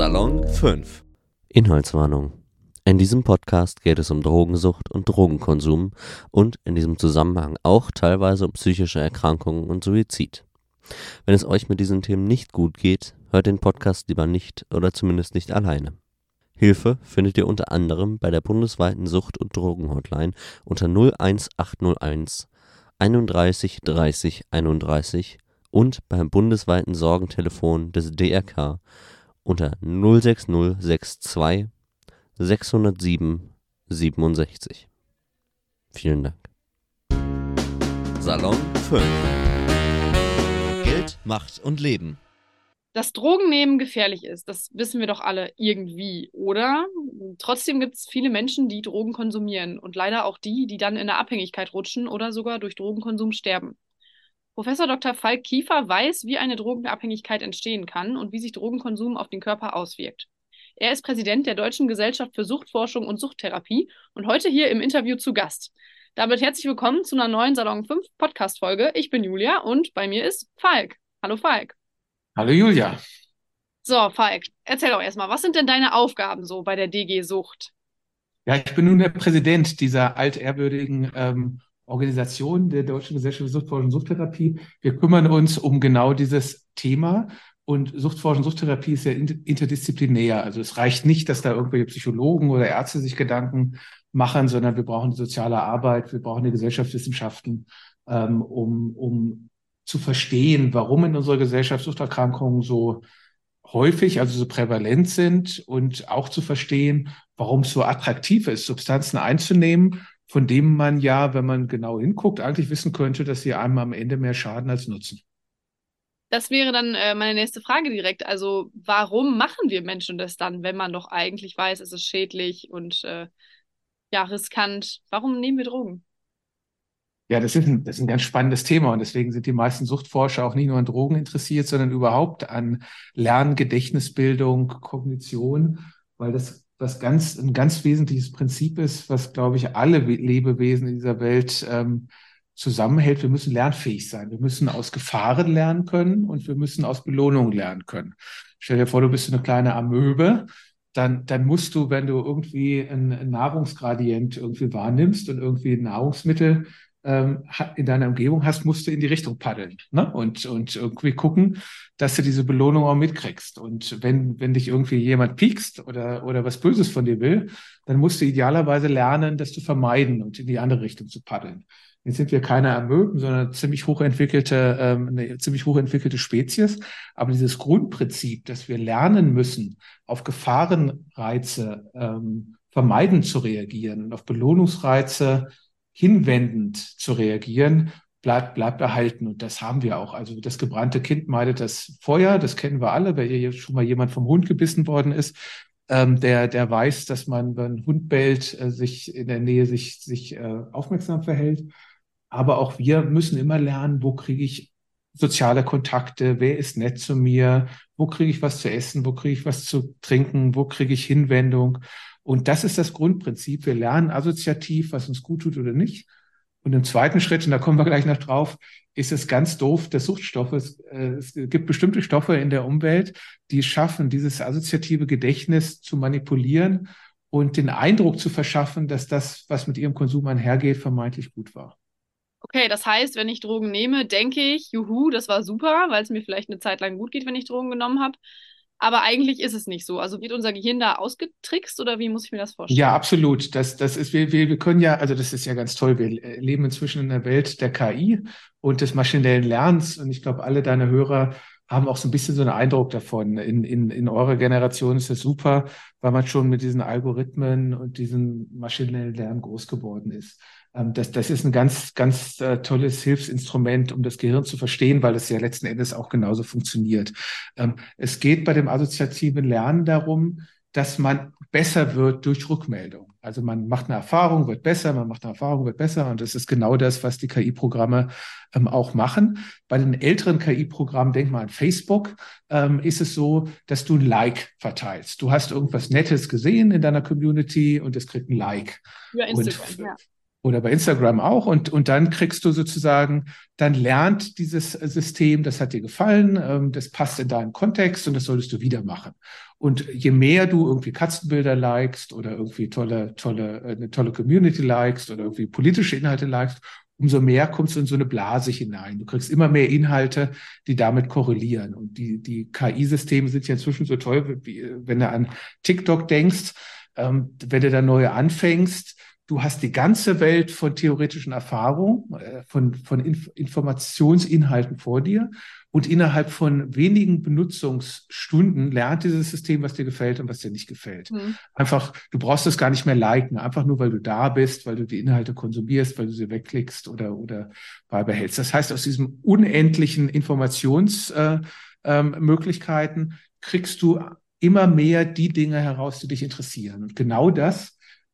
Salon 5. Inhaltswarnung. In diesem Podcast geht es um Drogensucht und Drogenkonsum und in diesem Zusammenhang auch teilweise um psychische Erkrankungen und Suizid. Wenn es euch mit diesen Themen nicht gut geht, hört den Podcast lieber nicht oder zumindest nicht alleine. Hilfe findet ihr unter anderem bei der bundesweiten Sucht- und Drogenhotline unter 01801 31 30 31 und beim bundesweiten Sorgentelefon des DRK unter 06062 607 67. Vielen Dank. Salon 5. Geld, Macht und Leben. Dass Drogennehmen gefährlich ist, das wissen wir doch alle irgendwie, oder? Trotzdem gibt es viele Menschen, die Drogen konsumieren und leider auch die, die dann in eine Abhängigkeit rutschen oder sogar durch Drogenkonsum sterben. Professor Dr. Falk Kiefer weiß, wie eine Drogenabhängigkeit entstehen kann und wie sich Drogenkonsum auf den Körper auswirkt. Er ist Präsident der Deutschen Gesellschaft für Suchtforschung und Suchttherapie und heute hier im Interview zu Gast. Damit herzlich willkommen zu einer neuen Salon 5 Podcast-Folge. Ich bin Julia und bei mir ist Falk. Hallo Falk. Hallo Julia. So, Falk, erzähl doch erstmal, was sind denn deine Aufgaben so bei der DG Sucht? Ja, ich bin nun der Präsident dieser altehrwürdigen Organisation der Deutschen Gesellschaft für Suchtforschung und Suchttherapie. Wir kümmern uns um genau dieses Thema. Und Suchtforschung und Suchttherapie ist ja interdisziplinär. Also es reicht nicht, dass da irgendwelche Psychologen oder Ärzte sich Gedanken machen, sondern wir brauchen die soziale Arbeit, wir brauchen die Gesellschaftswissenschaften, um zu verstehen, warum in unserer Gesellschaft Suchterkrankungen so häufig, also so prävalent sind und auch zu verstehen, warum es so attraktiv ist, Substanzen einzunehmen, von denen man ja, wenn man genau hinguckt, eigentlich wissen könnte, dass sie einem am Ende mehr schaden als nutzen. Das wäre dann meine nächste Frage direkt. Also, warum machen wir Menschen das dann, wenn man doch eigentlich weiß, es ist schädlich und ja, riskant? Warum nehmen wir Drogen? Ja, das ist ein ganz spannendes Thema und deswegen sind die meisten Suchtforscher auch nicht nur an Drogen interessiert, sondern überhaupt an Lernen, Gedächtnisbildung, Kognition, weil das ein ganz wesentliches Prinzip ist, was, glaube ich, alle Lebewesen in dieser Welt zusammenhält. Wir müssen lernfähig sein. Wir müssen aus Gefahren lernen können und wir müssen aus Belohnungen lernen können. Stell dir vor, du bist so eine kleine Amöbe. Dann musst du, wenn du irgendwie ein Nahrungsgradient irgendwie wahrnimmst und irgendwie ein Nahrungsmittel in deiner Umgebung hast, musst du in die Richtung paddeln, ne? Und irgendwie gucken, dass du diese Belohnung auch mitkriegst. Und wenn dich irgendwie jemand piekst oder was Böses von dir will, dann musst du idealerweise lernen, das zu vermeiden und in die andere Richtung zu paddeln. Jetzt sind wir keine Amöben, sondern eine ziemlich hochentwickelte Spezies. Aber dieses Grundprinzip, dass wir lernen müssen, auf Gefahrenreize vermeidend zu reagieren und auf Belohnungsreize hinwendend zu reagieren, bleibt erhalten. Und das haben wir auch. Also das gebrannte Kind meidet das Feuer, das kennen wir alle. Wenn hier schon mal jemand vom Hund gebissen worden ist, der weiß, dass man, wenn ein Hund bellt, sich in der Nähe sich aufmerksam verhält. Aber auch wir müssen immer lernen, wo kriege ich soziale Kontakte, wer ist nett zu mir, wo kriege ich was zu essen, wo kriege ich was zu trinken, wo kriege ich Hinwendung. Und das ist das Grundprinzip. Wir lernen assoziativ, was uns gut tut oder nicht. Und im zweiten Schritt, und da kommen wir gleich noch drauf, ist es ganz doof, der Suchtstoffe. Es gibt bestimmte Stoffe in der Umwelt, die es schaffen, dieses assoziative Gedächtnis zu manipulieren und den Eindruck zu verschaffen, dass das, was mit ihrem Konsum einhergeht, vermeintlich gut war. Okay, das heißt, wenn ich Drogen nehme, denke ich, juhu, das war super, weil es mir vielleicht eine Zeit lang gut geht, wenn ich Drogen genommen habe. Aber eigentlich ist es nicht so. Also wird unser Gehirn da ausgetrickst oder wie muss ich mir das vorstellen? Ja, absolut. Das ist, wir können ja, also das ist ja ganz toll. Wir leben inzwischen in der Welt der KI und des maschinellen Lernens. Und ich glaube, alle deine Hörer haben auch so ein bisschen so einen Eindruck davon. In eurer Generation ist das super, weil man schon mit diesen Algorithmen und diesem maschinellen Lernen groß geworden ist. Das ist ein ganz tolles Hilfsinstrument, um das Gehirn zu verstehen, weil es ja letzten Endes auch genauso funktioniert. Es geht bei dem assoziativen Lernen darum, dass man besser wird durch Rückmeldung. Also man macht eine Erfahrung, wird besser, man macht eine Erfahrung, wird besser. Und das ist genau das, was die KI-Programme auch machen. Bei den älteren KI-Programmen, denk mal an Facebook, ist es so, dass du ein Like verteilst. Du hast irgendwas Nettes gesehen in deiner Community und es kriegt ein Like. Über Instagram, ja. oder bei Instagram auch. Und dann kriegst du sozusagen, dann lernt dieses System, das hat dir gefallen, das passt in deinen Kontext und das solltest du wieder machen. Und je mehr du irgendwie Katzenbilder likest oder irgendwie eine tolle Community likest oder irgendwie politische Inhalte likest, umso mehr kommst du in so eine Blase hinein. Du kriegst immer mehr Inhalte, die damit korrelieren. Und die KI-Systeme sind ja inzwischen so toll, wie, wenn du an TikTok denkst, wenn du da neu anfängst, du hast die ganze Welt von theoretischen Erfahrungen, von Informationsinhalten vor dir und innerhalb von wenigen Benutzungsstunden lernt dieses System, was dir gefällt und was dir nicht gefällt. Einfach, du brauchst es gar nicht mehr liken, einfach nur, weil du da bist, weil du die Inhalte konsumierst, weil du sie wegklickst oder beibehältst. Das heißt, aus diesem unendlichen Informationsmöglichkeiten kriegst du immer mehr die Dinge heraus, die dich interessieren. Und genau das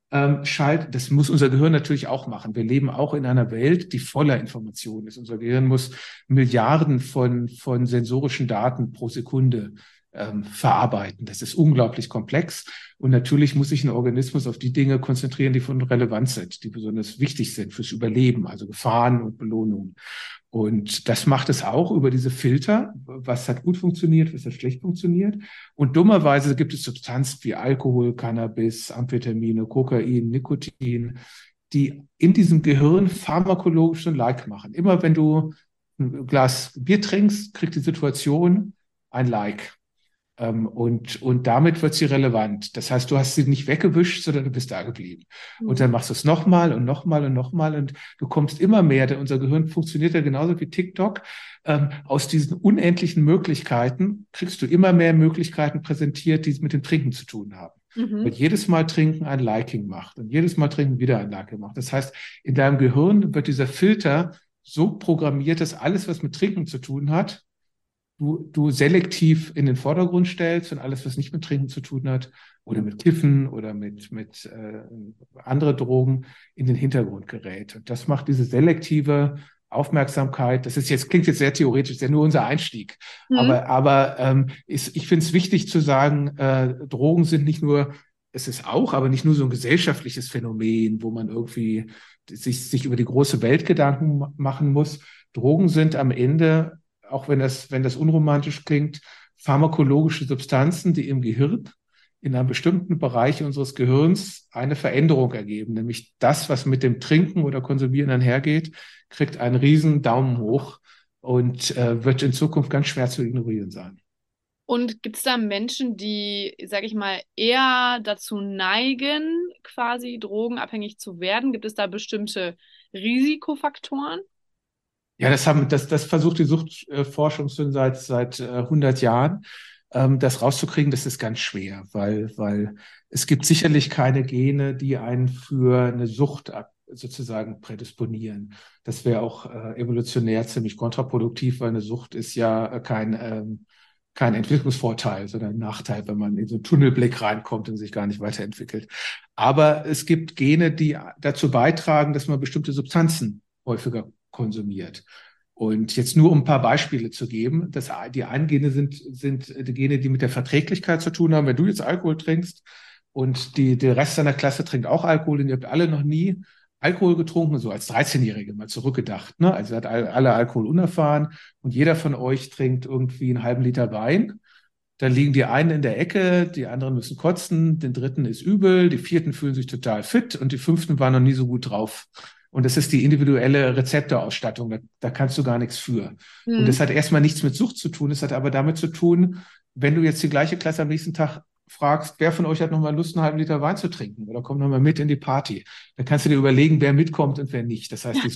das muss unser Gehirn natürlich auch machen. Wir leben auch in einer Welt, die voller Informationen ist. Unser Gehirn muss Milliarden von sensorischen Daten pro Sekunde verarbeiten. Das ist unglaublich komplex. Und natürlich muss sich ein Organismus auf die Dinge konzentrieren, die von Relevanz sind, die besonders wichtig sind fürs Überleben, also Gefahren und Belohnungen. Und das macht es auch über diese Filter, was hat gut funktioniert, was hat schlecht funktioniert. Und dummerweise gibt es Substanzen wie Alkohol, Cannabis, Amphetamine, Kokain, Nikotin, die in diesem Gehirn pharmakologisch ein Like machen. Immer wenn du ein Glas Bier trinkst, kriegt die Situation ein Like. Und damit wird sie relevant. Das heißt, du hast sie nicht weggewischt, sondern du bist da geblieben. Und dann machst du es nochmal und nochmal und nochmal und du kommst immer mehr, unser Gehirn funktioniert ja genauso wie TikTok. Aus diesen unendlichen Möglichkeiten kriegst du immer mehr Möglichkeiten präsentiert, die mit dem Trinken zu tun haben. Weil jedes Mal Trinken ein Liking macht und jedes Mal Trinken wieder ein Liking macht. Das heißt, in deinem Gehirn wird dieser Filter so programmiert, dass alles, was mit Trinken zu tun hat, du selektiv in den Vordergrund stellst und alles, was nicht mit Trinken zu tun hat oder mit Kiffen oder mit andere Drogen in den Hintergrund gerät. Und das macht diese selektive Aufmerksamkeit, klingt jetzt sehr theoretisch, ist ja nur unser Einstieg. Aber ich finde es wichtig zu sagen, Drogen sind nicht nur, es ist auch, aber nicht nur so ein gesellschaftliches Phänomen, wo man irgendwie sich über die große Welt Gedanken machen muss. Drogen sind am Ende, auch wenn das unromantisch klingt, pharmakologische Substanzen, die im Gehirn in einem bestimmten Bereich unseres Gehirns eine Veränderung ergeben. Nämlich das, was mit dem Trinken oder Konsumieren einhergeht, kriegt einen riesen Daumen hoch und wird in Zukunft ganz schwer zu ignorieren sein. Und gibt es da Menschen, die, sage ich mal, eher dazu neigen, quasi drogenabhängig zu werden? Gibt es da bestimmte Risikofaktoren? Ja, das versucht die Suchtforschung schon seit 100 Jahren. Das rauszukriegen, das ist ganz schwer, weil es gibt sicherlich keine Gene, die einen für eine Sucht sozusagen prädisponieren. Das wäre auch evolutionär ziemlich kontraproduktiv, weil eine Sucht ist ja kein Entwicklungsvorteil, sondern ein Nachteil, wenn man in so einen Tunnelblick reinkommt und sich gar nicht weiterentwickelt. Aber es gibt Gene, die dazu beitragen, dass man bestimmte Substanzen häufiger konsumiert. Und jetzt nur um ein paar Beispiele zu geben, die einen Gene sind die Gene, die mit der Verträglichkeit zu tun haben. Wenn du jetzt Alkohol trinkst und der Rest deiner Klasse trinkt auch Alkohol und ihr habt alle noch nie Alkohol getrunken, so als 13-Jährige mal zurückgedacht, ne? Also seid alle Alkohol unerfahren und jeder von euch trinkt irgendwie einen halben Liter Wein. Dann liegen die einen in der Ecke, die anderen müssen kotzen, den dritten ist übel, die vierten fühlen sich total fit und die fünften waren noch nie so gut drauf. Und das ist die individuelle Rezeptorausstattung, da kannst du gar nichts für. Und das hat erstmal nichts mit Sucht zu tun, es hat aber damit zu tun, wenn du jetzt die gleiche Klasse am nächsten Tag fragst, wer von euch hat nochmal Lust, einen halben Liter Wein zu trinken oder kommt nochmal mit in die Party. Dann kannst du dir überlegen, wer mitkommt und wer nicht. Das heißt, die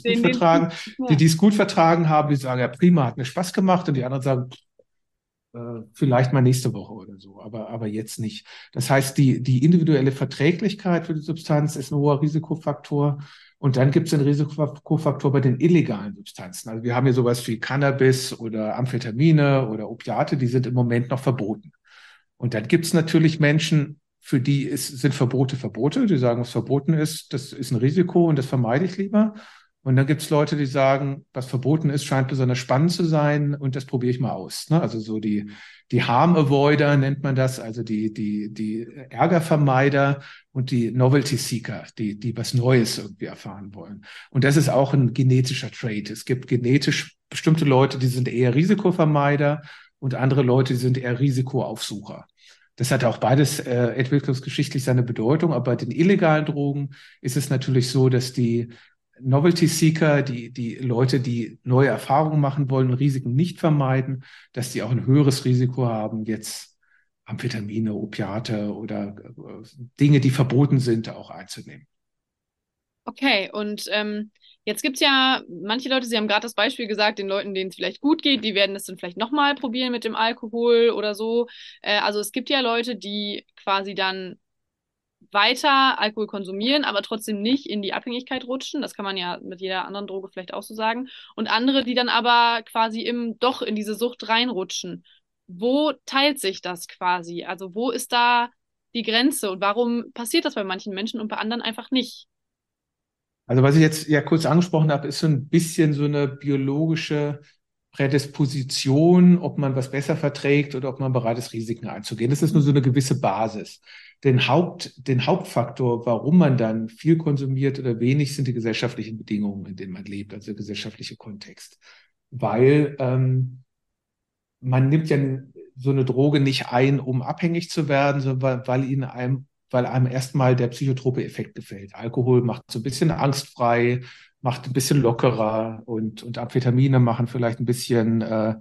es gut vertragen haben, die sagen, ja prima, hat mir Spaß gemacht und die anderen sagen, vielleicht mal nächste Woche oder so, aber jetzt nicht. Das heißt, die individuelle Verträglichkeit für die Substanz ist ein hoher Risikofaktor. Und dann gibt es einen Risikofaktor bei den illegalen Substanzen. Also wir haben hier sowas wie Cannabis oder Amphetamine oder Opiate, die sind im Moment noch verboten. Und dann gibt es natürlich Menschen, für die sind Verbote. Die sagen, was verboten ist, das ist ein Risiko und das vermeide ich lieber. Und dann gibt es Leute, die sagen, was verboten ist, scheint besonders spannend zu sein und das probiere ich mal aus. Ne? Also so die die Harm Avoider nennt man das, also die Ärgervermeider und die Novelty Seeker, die was Neues irgendwie erfahren wollen. Und das ist auch ein genetischer Trait. Es gibt genetisch bestimmte Leute, die sind eher Risikovermeider und andere Leute, die sind eher Risikoaufsucher. Das hat auch beides entwicklungsgeschichtlich seine Bedeutung, aber bei den illegalen Drogen ist es natürlich so, dass die Novelty Seeker, die Leute, die neue Erfahrungen machen wollen, Risiken nicht vermeiden, dass die auch ein höheres Risiko haben, jetzt Amphetamine, Opiate oder Dinge, die verboten sind, auch einzunehmen. Okay, und jetzt gibt's ja manche Leute, Sie haben gerade das Beispiel gesagt, den Leuten, denen es vielleicht gut geht, die werden es dann vielleicht nochmal probieren mit dem Alkohol oder so. Also es gibt ja Leute, die quasi dann weiter Alkohol konsumieren, aber trotzdem nicht in die Abhängigkeit rutschen. Das kann man ja mit jeder anderen Droge vielleicht auch so sagen. Und andere, die dann aber quasi doch in diese Sucht reinrutschen. Wo teilt sich das quasi? Also wo ist da die Grenze und warum passiert das bei manchen Menschen und bei anderen einfach nicht? Also was ich jetzt ja kurz angesprochen habe, ist so ein bisschen so eine biologische Prädisposition, ob man was besser verträgt oder ob man bereit ist, Risiken einzugehen. Das ist nur so eine gewisse Basis. Den Hauptfaktor, warum man dann viel konsumiert oder wenig, sind die gesellschaftlichen Bedingungen, in denen man lebt, also der gesellschaftliche Kontext. Weil man nimmt ja so eine Droge nicht ein, um abhängig zu werden, sondern weil einem erstmal der psychotrope Effekt gefällt. Alkohol macht so ein bisschen angstfrei, macht ein bisschen lockerer und Amphetamine machen vielleicht ein bisschen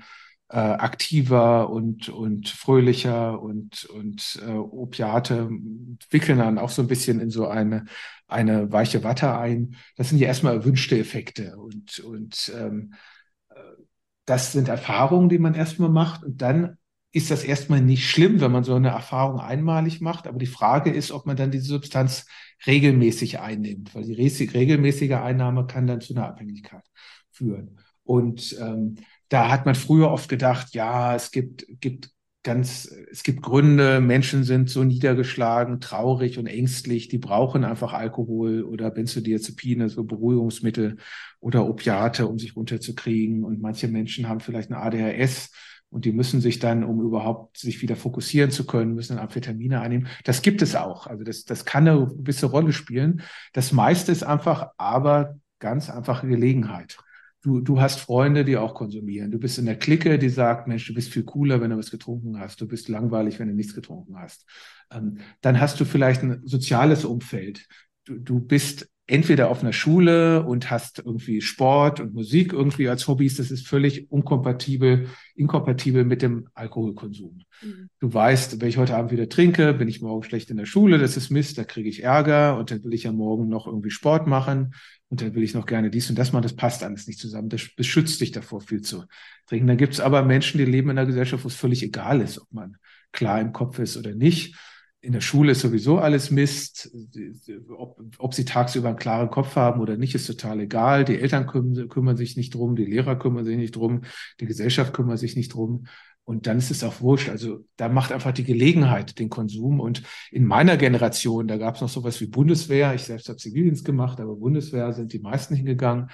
aktiver und fröhlicher und Opiate wickeln dann auch so ein bisschen in so eine weiche Watte ein. Das sind ja erstmal erwünschte Effekte und das sind Erfahrungen, die man erstmal macht und dann ist das erstmal nicht schlimm, wenn man so eine Erfahrung einmalig macht. Aber die Frage ist, ob man dann diese Substanz regelmäßig einnimmt, weil die regelmäßige Einnahme kann dann zu einer Abhängigkeit führen. Und da hat man früher oft gedacht, ja, es gibt Gründe, Menschen sind so niedergeschlagen, traurig und ängstlich, die brauchen einfach Alkohol oder Benzodiazepine, so Beruhigungsmittel oder Opiate, um sich runterzukriegen. Und manche Menschen haben vielleicht eine ADHS und die müssen sich dann, um überhaupt sich wieder fokussieren zu können, müssen dann Amphetamine einnehmen. Das gibt es auch. Also das kann eine gewisse Rolle spielen. Das meiste ist einfach aber ganz einfache Gelegenheit. Du hast Freunde, die auch konsumieren. Du bist in der Clique, die sagt, Mensch, du bist viel cooler, wenn du was getrunken hast. Du bist langweilig, wenn du nichts getrunken hast. Dann hast du vielleicht ein soziales Umfeld. Du bist entweder auf einer Schule und hast irgendwie Sport und Musik irgendwie als Hobbys. Das ist völlig inkompatibel mit dem Alkoholkonsum. Mhm. Du weißt, wenn ich heute Abend wieder trinke, bin ich morgen schlecht in der Schule. Das ist Mist, da kriege ich Ärger und dann will ich ja morgen noch irgendwie Sport machen. Und dann will ich noch gerne dies und das machen, das passt alles nicht zusammen. Das beschützt dich davor, viel zu trinken. Dann gibt es aber Menschen, die leben in einer Gesellschaft, wo es völlig egal ist, ob man klar im Kopf ist oder nicht. In der Schule ist sowieso alles Mist. Ob sie tagsüber einen klaren Kopf haben oder nicht, ist total egal. Die Eltern kümmern sich nicht drum, die Lehrer kümmern sich nicht drum, die Gesellschaft kümmert sich nicht drum. Und dann ist es auch wurscht. Also da macht einfach die Gelegenheit den Konsum. Und in meiner Generation, da gab es noch sowas wie Bundeswehr. Ich selbst habe Zivildienst gemacht, aber Bundeswehr sind die meisten hingegangen.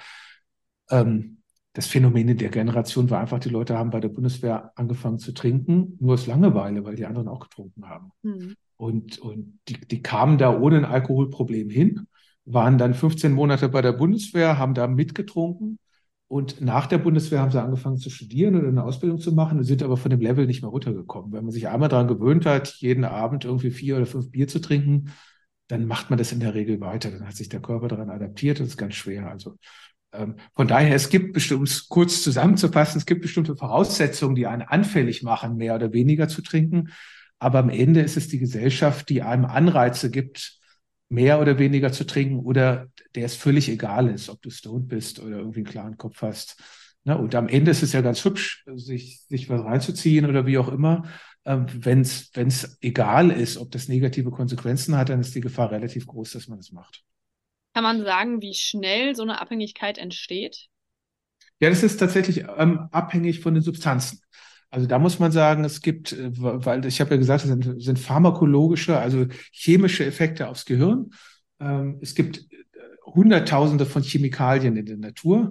Das Phänomen in der Generation war einfach, die Leute haben bei der Bundeswehr angefangen zu trinken, nur aus Langeweile, weil die anderen auch getrunken haben. Mhm. Und die kamen da ohne ein Alkoholproblem hin, waren dann 15 Monate bei der Bundeswehr, haben da mitgetrunken. Und nach der Bundeswehr haben sie angefangen zu studieren oder eine Ausbildung zu machen und sind aber von dem Level nicht mehr runtergekommen. Wenn man sich einmal daran gewöhnt hat, jeden Abend irgendwie 4 oder 5 Bier zu trinken, dann macht man das in der Regel weiter. Dann hat sich der Körper daran adaptiert. Das ist ganz schwer. Also von daher, es gibt bestimmt, um es kurz zusammenzufassen, es gibt bestimmte Voraussetzungen, die einen anfällig machen, mehr oder weniger zu trinken. Aber am Ende ist es die Gesellschaft, die einem Anreize gibt, mehr oder weniger zu trinken oder der es völlig egal ist, ob du stoned bist oder irgendwie einen klaren Kopf hast. Na, und am Ende ist es ja ganz hübsch, sich was reinzuziehen oder wie auch immer. Wenn es egal ist, ob das negative Konsequenzen hat, dann ist die Gefahr relativ groß, dass man es macht. Kann man sagen, wie schnell so eine Abhängigkeit entsteht? Ja, das ist tatsächlich abhängig von den Substanzen. Also da muss man sagen, es gibt, weil ich habe ja gesagt, es sind pharmakologische, also chemische Effekte aufs Gehirn. Es gibt Hunderttausende von Chemikalien in der Natur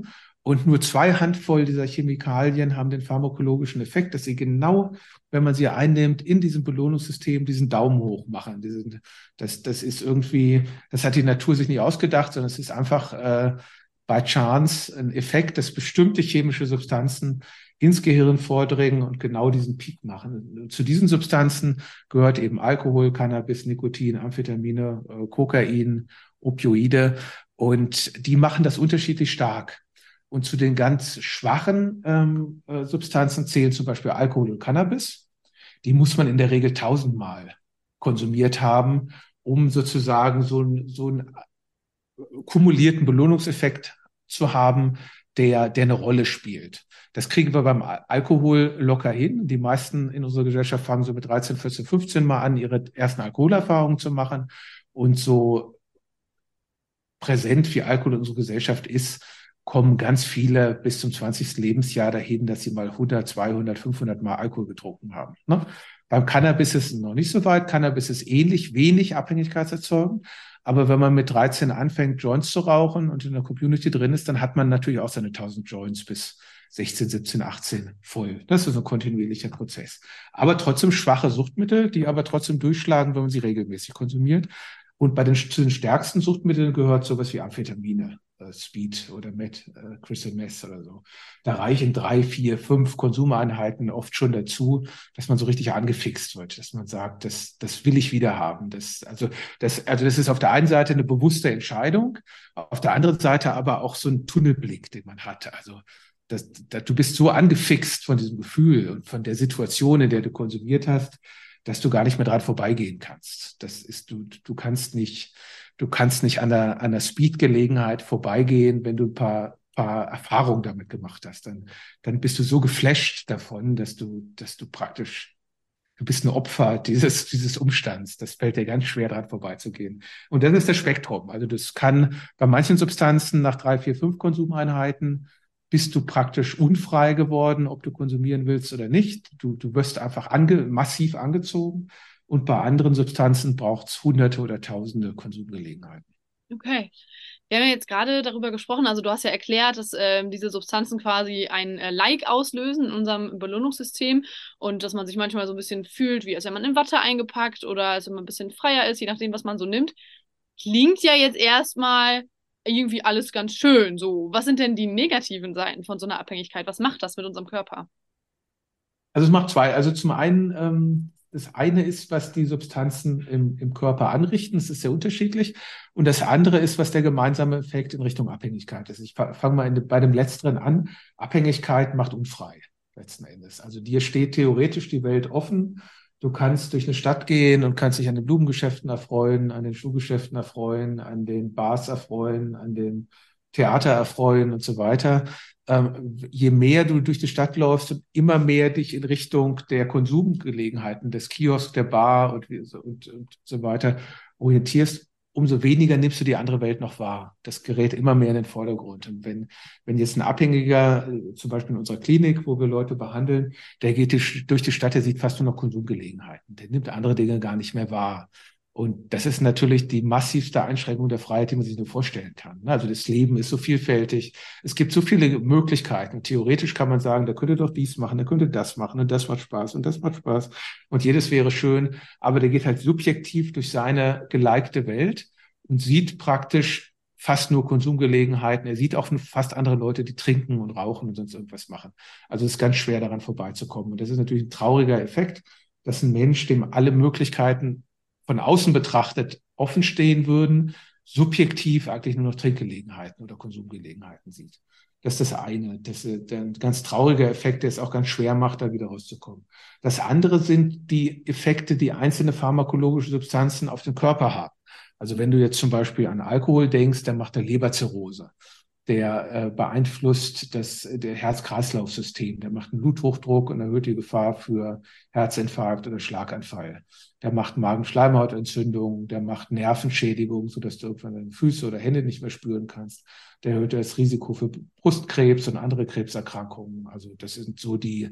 Und nur 2 Handvoll dieser Chemikalien haben den pharmakologischen Effekt, dass sie genau, wenn man sie einnimmt, in diesem Belohnungssystem diesen Daumen hoch machen. Das ist irgendwie, das hat die Natur sich nicht ausgedacht, sondern es ist einfach by chance ein Effekt, dass bestimmte chemische Substanzen ins Gehirn vordringen und genau diesen Peak machen. Zu diesen Substanzen gehört eben Alkohol, Cannabis, Nikotin, Amphetamine, Kokain, Opioide, und die machen das unterschiedlich stark. Und zu den ganz schwachen Substanzen zählen zum Beispiel Alkohol und Cannabis. Die muss man in der Regel 1000-mal konsumiert haben, um sozusagen so einen kumulierten Belohnungseffekt zu haben, der eine Rolle spielt. Das kriegen wir beim Alkohol locker hin. Die meisten in unserer Gesellschaft fangen so mit 13, 14, 15 Mal an, ihre ersten Alkoholerfahrungen zu machen. Und so präsent wie Alkohol in unserer Gesellschaft ist, kommen ganz viele bis zum 20. Lebensjahr dahin, dass sie mal 100, 200, 500 Mal Alkohol getrunken haben. Ne? Beim Cannabis ist es noch nicht so weit. Cannabis ist ähnlich wenig abhängigkeitserzeugend. Aber wenn man mit 13 anfängt, Joints zu rauchen und in der Community drin ist, dann hat man natürlich auch seine 1000 Joints bis 16, 17, 18 voll. Das ist ein kontinuierlicher Prozess. Aber trotzdem schwache Suchtmittel, die aber trotzdem durchschlagen, wenn man sie regelmäßig konsumiert. Und zu den stärksten Suchtmitteln gehört sowas wie Amphetamine, Speed oder Meth, Crystal Meth oder so. Da reichen 3, 4, 5 Konsumeinheiten oft schon dazu, dass man so richtig angefixt wird, dass man sagt, das will ich wieder haben. Das ist auf der einen Seite eine bewusste Entscheidung, auf der anderen Seite aber auch so ein Tunnelblick, den man hat. Also du bist so angefixt von diesem Gefühl und von der Situation, in der du konsumiert hast, dass du gar nicht mehr dran vorbeigehen kannst. Du kannst nicht an der Speed-Gelegenheit vorbeigehen, wenn du ein paar Erfahrungen damit gemacht hast. Dann bist du so geflasht davon, dass du praktisch, du bist ein Opfer dieses Umstands. Das fällt dir ganz schwer, dran vorbeizugehen. Und das ist das Spektrum. Also das kann bei manchen Substanzen nach 3, 4, 5 Konsumeinheiten bist du praktisch unfrei geworden, ob du konsumieren willst oder nicht. Du wirst einfach massiv angezogen. Und bei anderen Substanzen braucht es Hunderte oder Tausende Konsumgelegenheiten. Okay. Wir haben ja jetzt gerade darüber gesprochen, also du hast ja erklärt, dass diese Substanzen quasi ein Like auslösen in unserem Belohnungssystem und dass man sich manchmal so ein bisschen fühlt, wie als wäre man in Watte eingepackt oder als wenn man ein bisschen freier ist, je nachdem, was man so nimmt. Klingt ja jetzt erstmal irgendwie alles ganz schön. So, was sind denn die negativen Seiten von so einer Abhängigkeit? Was macht das mit unserem Körper? Also es macht 2. Also zum einen, das eine ist, was die Substanzen im Körper anrichten. Das ist sehr unterschiedlich. Und das andere ist, was der gemeinsame Effekt in Richtung Abhängigkeit ist. Ich fange mal bei dem Letzteren an. Abhängigkeit macht unfrei, letzten Endes. Also dir steht theoretisch die Welt offen. Du kannst durch eine Stadt gehen und kannst dich an den Blumengeschäften erfreuen, an den Schuhgeschäften erfreuen, an den Bars erfreuen, an den Theater erfreuen und so weiter. Je mehr du durch die Stadt läufst und immer mehr dich in Richtung der Konsumgelegenheiten, des Kiosks, der Bar und so weiter orientierst, umso weniger nimmst du die andere Welt noch wahr. Das gerät immer mehr in den Vordergrund. Und wenn jetzt ein Abhängiger, zum Beispiel in unserer Klinik, wo wir Leute behandeln, der geht durch die Stadt, der sieht fast nur noch Konsumgelegenheiten. Der nimmt andere Dinge gar nicht mehr wahr. Und das ist natürlich die massivste Einschränkung der Freiheit, die man sich nur vorstellen kann. Also das Leben ist so vielfältig. Es gibt so viele Möglichkeiten. Theoretisch kann man sagen, der könnte doch dies machen, der könnte das machen und das macht Spaß und das macht Spaß und jedes wäre schön. Aber der geht halt subjektiv durch seine gelikte Welt und sieht praktisch fast nur Konsumgelegenheiten. Er sieht auch fast andere Leute, die trinken und rauchen und sonst irgendwas machen. Also es ist ganz schwer, daran vorbeizukommen. Und das ist natürlich ein trauriger Effekt, dass ein Mensch, dem alle Möglichkeiten von außen betrachtet offen stehen würden, subjektiv eigentlich nur noch Trinkgelegenheiten oder Konsumgelegenheiten sieht. Das ist das eine. Das ist ein ganz trauriger Effekt, der es auch ganz schwer macht, da wieder rauszukommen. Das andere sind die Effekte, die einzelne pharmakologische Substanzen auf den Körper haben. Also wenn du jetzt zum Beispiel an Alkohol denkst, dann macht er Leberzirrhose. Der beeinflusst der Herz-Kreislauf-System. Der macht einen Bluthochdruck und erhöht die Gefahr für Herzinfarkt oder Schlaganfall. Der macht Magen-Schleimhautentzündung. Der macht Nervenschädigung, sodass du irgendwann deine Füße oder Hände nicht mehr spüren kannst. Der erhöht das Risiko für Brustkrebs und andere Krebserkrankungen. Also das sind so die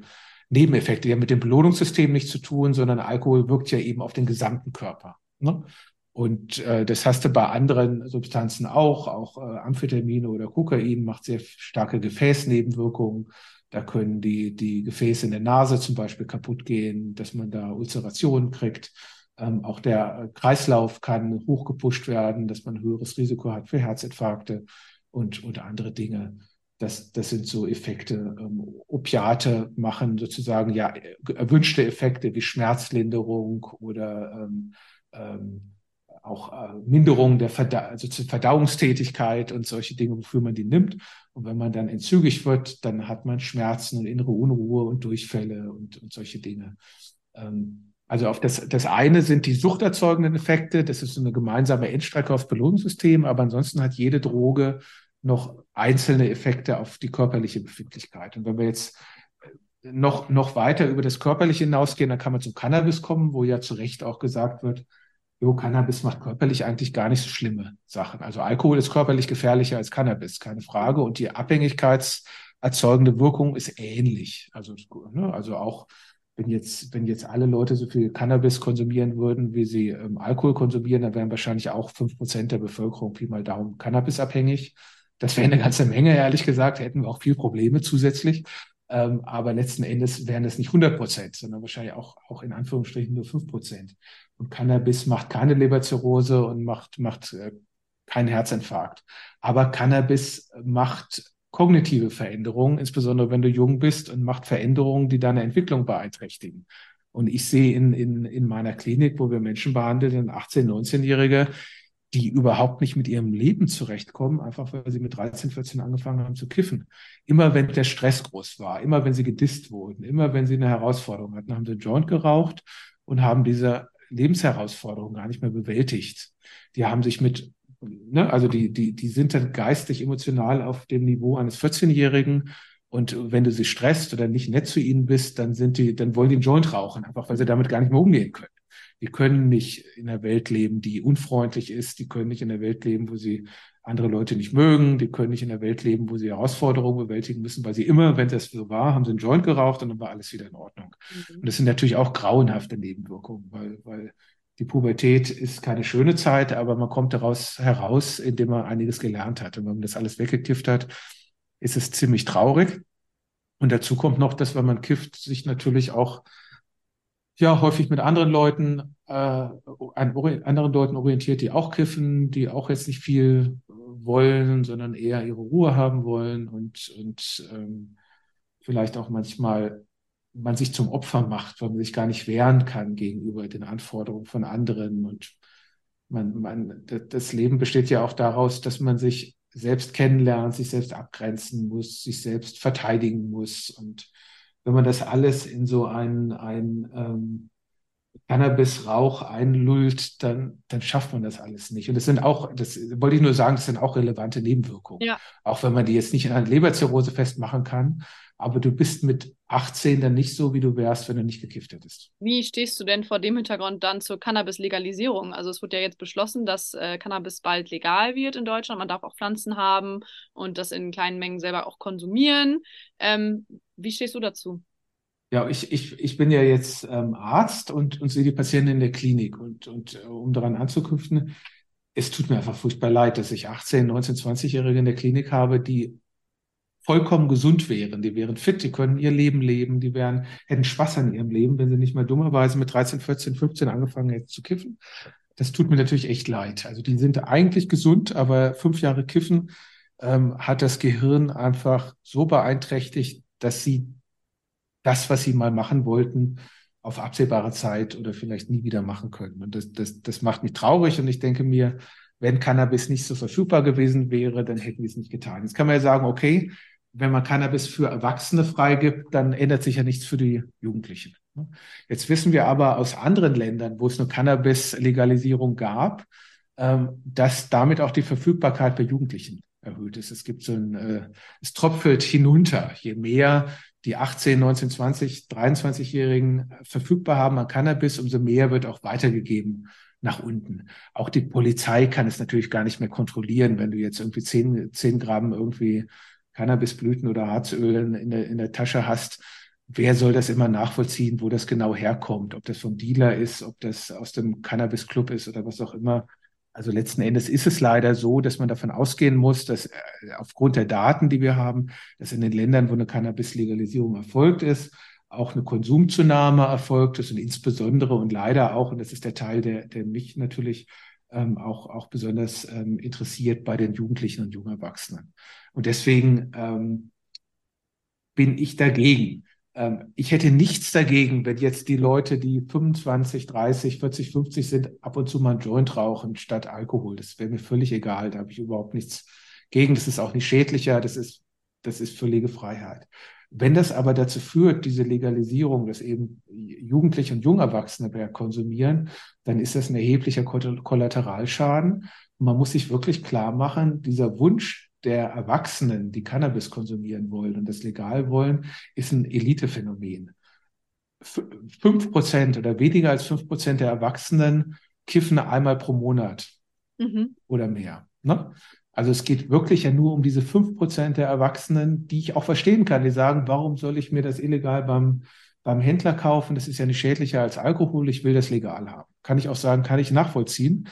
Nebeneffekte. Die haben mit dem Belohnungssystem nichts zu tun, sondern Alkohol wirkt ja eben auf den gesamten Körper. Ne? Und das hast du bei anderen Substanzen auch Amphetamine oder Kokain macht sehr starke Gefäßnebenwirkungen. Da können die Gefäße in der Nase zum Beispiel kaputt gehen, dass man da Ulcerationen kriegt. Auch der Kreislauf kann hochgepusht werden, dass man ein höheres Risiko hat für Herzinfarkte und andere Dinge. Das sind so Effekte. Opiate machen sozusagen ja erwünschte Effekte wie Schmerzlinderung oder auch Minderung der Verdauungstätigkeit und solche Dinge, wofür man die nimmt. Und wenn man dann entzügig wird, dann hat man Schmerzen und innere Unruhe und Durchfälle und solche Dinge. Also auf das eine sind die suchterzeugenden Effekte, das ist so eine gemeinsame Endstrecke aufs Belohnungssystem, aber ansonsten hat jede Droge noch einzelne Effekte auf die körperliche Befindlichkeit. Und wenn wir jetzt noch weiter über das Körperliche hinausgehen, dann kann man zum Cannabis kommen, wo ja zu Recht auch gesagt wird, jo, Cannabis macht körperlich eigentlich gar nicht so schlimme Sachen. Also Alkohol ist körperlich gefährlicher als Cannabis, keine Frage. Und die abhängigkeitserzeugende Wirkung ist ähnlich. Also auch wenn jetzt alle Leute so viel Cannabis konsumieren würden, wie sie Alkohol konsumieren, dann wären wahrscheinlich auch 5% der Bevölkerung Pi mal Daumen cannabisabhängig. Das wäre eine ganze Menge, ehrlich gesagt, hätten wir auch viel Probleme zusätzlich. Aber letzten Endes wären das nicht 100%, sondern wahrscheinlich auch in Anführungsstrichen nur 5%. Und Cannabis macht keine Leberzirrhose und macht keinen Herzinfarkt. Aber Cannabis macht kognitive Veränderungen, insbesondere wenn du jung bist, und macht Veränderungen, die deine Entwicklung beeinträchtigen. Und ich sehe in meiner Klinik, wo wir Menschen behandeln, 18-, 19-Jährige, die überhaupt nicht mit ihrem Leben zurechtkommen, einfach weil sie mit 13, 14 angefangen haben zu kiffen. Immer wenn der Stress groß war, immer wenn sie gedisst wurden, immer wenn sie eine Herausforderung hatten, haben sie einen Joint geraucht und haben diese Lebensherausforderung gar nicht mehr bewältigt. Die haben sich also die sind dann geistig, emotional auf dem Niveau eines 14-Jährigen. Und wenn du sie stresst oder nicht nett zu ihnen bist, dann wollen die einen Joint rauchen, einfach weil sie damit gar nicht mehr umgehen können. Die können nicht in einer Welt leben, die unfreundlich ist. Die können nicht in einer Welt leben, wo sie andere Leute nicht mögen. Die können nicht in einer Welt leben, wo sie Herausforderungen bewältigen müssen, weil sie immer, wenn das so war, haben sie einen Joint geraucht und dann war alles wieder in Ordnung. Und das sind natürlich auch grauenhafte Nebenwirkungen, weil die Pubertät ist keine schöne Zeit, aber man kommt daraus heraus, indem man einiges gelernt hat. Und wenn man das alles weggekifft hat, ist es ziemlich traurig. Und dazu kommt noch, dass wenn man kifft, sich natürlich auch häufig mit anderen Leuten orientiert, die auch kiffen, die auch jetzt nicht viel wollen, sondern eher ihre Ruhe haben wollen und vielleicht auch manchmal man sich zum Opfer macht, weil man sich gar nicht wehren kann gegenüber den Anforderungen von anderen. Und das Leben besteht ja auch daraus, dass man sich selbst kennenlernt, sich selbst abgrenzen muss, sich selbst verteidigen muss. Und wenn man das alles in so ein Cannabis-Rauch einlullt, dann schafft man das alles nicht. Und das wollte ich nur sagen, das sind auch relevante Nebenwirkungen. Ja. Auch wenn man die jetzt nicht in einer Leberzirrhose festmachen kann. Aber du bist mit 18 dann nicht so, wie du wärst, wenn du nicht gekifft hättest. Wie stehst du denn vor dem Hintergrund dann zur Cannabis-Legalisierung? Also es wird ja jetzt beschlossen, dass Cannabis bald legal wird in Deutschland. Man darf auch Pflanzen haben und das in kleinen Mengen selber auch konsumieren. Wie stehst du dazu? Ja, ich bin ja jetzt Arzt und sehe die Patienten in der Klinik. Und um daran anzuknüpfen, es tut mir einfach furchtbar leid, dass ich 18, 19, 20-Jährige in der Klinik habe, die vollkommen gesund wären. Die wären fit, die können ihr Leben leben, hätten Spaß an ihrem Leben, wenn sie nicht mal dummerweise mit 13, 14, 15 angefangen hätten zu kiffen. Das tut mir natürlich echt leid. Also die sind eigentlich gesund, aber 5 Jahre Kiffen hat das Gehirn einfach so beeinträchtigt, dass sie das, was sie mal machen wollten, auf absehbare Zeit oder vielleicht nie wieder machen können. Und das macht mich traurig. Und ich denke mir, wenn Cannabis nicht so verfügbar gewesen wäre, dann hätten wir es nicht getan. Jetzt kann man ja sagen, okay, wenn man Cannabis für Erwachsene freigibt, dann ändert sich ja nichts für die Jugendlichen. Jetzt wissen wir aber aus anderen Ländern, wo es eine Cannabis-Legalisierung gab, dass damit auch die Verfügbarkeit bei Jugendlichen erhöht ist. Es gibt es tröpfelt hinunter. Je mehr die 18, 19, 20, 23-Jährigen verfügbar haben an Cannabis, umso mehr wird auch weitergegeben nach unten. Auch die Polizei kann es natürlich gar nicht mehr kontrollieren, wenn du jetzt irgendwie 10 Gramm irgendwie Cannabisblüten oder Harzöl in der Tasche hast. wer soll das immer nachvollziehen, wo das genau herkommt, ob das vom Dealer ist, ob das aus dem Cannabis-Club ist oder was auch immer. Also letzten Endes ist es leider so, dass man davon ausgehen muss, dass aufgrund der Daten, die wir haben, dass in den Ländern, wo eine Cannabis-Legalisierung erfolgt ist, auch eine Konsumzunahme erfolgt ist und insbesondere und leider auch, und das ist der Teil, der mich natürlich auch besonders interessiert bei den Jugendlichen und jungen Erwachsenen. Und deswegen bin ich dagegen. Ich hätte nichts dagegen, wenn jetzt die Leute, die 25, 30, 40, 50 sind, ab und zu mal einen Joint rauchen statt Alkohol. Das wäre mir völlig egal. Da habe ich überhaupt nichts gegen. Das ist auch nicht schädlicher. Das ist völlige Freiheit. Wenn das aber dazu führt, diese Legalisierung, dass eben Jugendliche und junge Erwachsene mehr konsumieren, dann ist das ein erheblicher Kollateralschaden. Und man muss sich wirklich klar machen, dieser Wunsch der Erwachsenen, die Cannabis konsumieren wollen und das legal wollen, ist ein Elitephänomen. 5% oder weniger als 5% der Erwachsenen kiffen einmal pro Monat Mhm. oder mehr. Ne? Also es geht wirklich ja nur um diese 5% der Erwachsenen, die ich auch verstehen kann, die sagen, warum soll ich mir das illegal beim Händler kaufen? Das ist ja nicht schädlicher als Alkohol, ich will das legal haben. Kann ich auch sagen, kann ich nachvollziehen.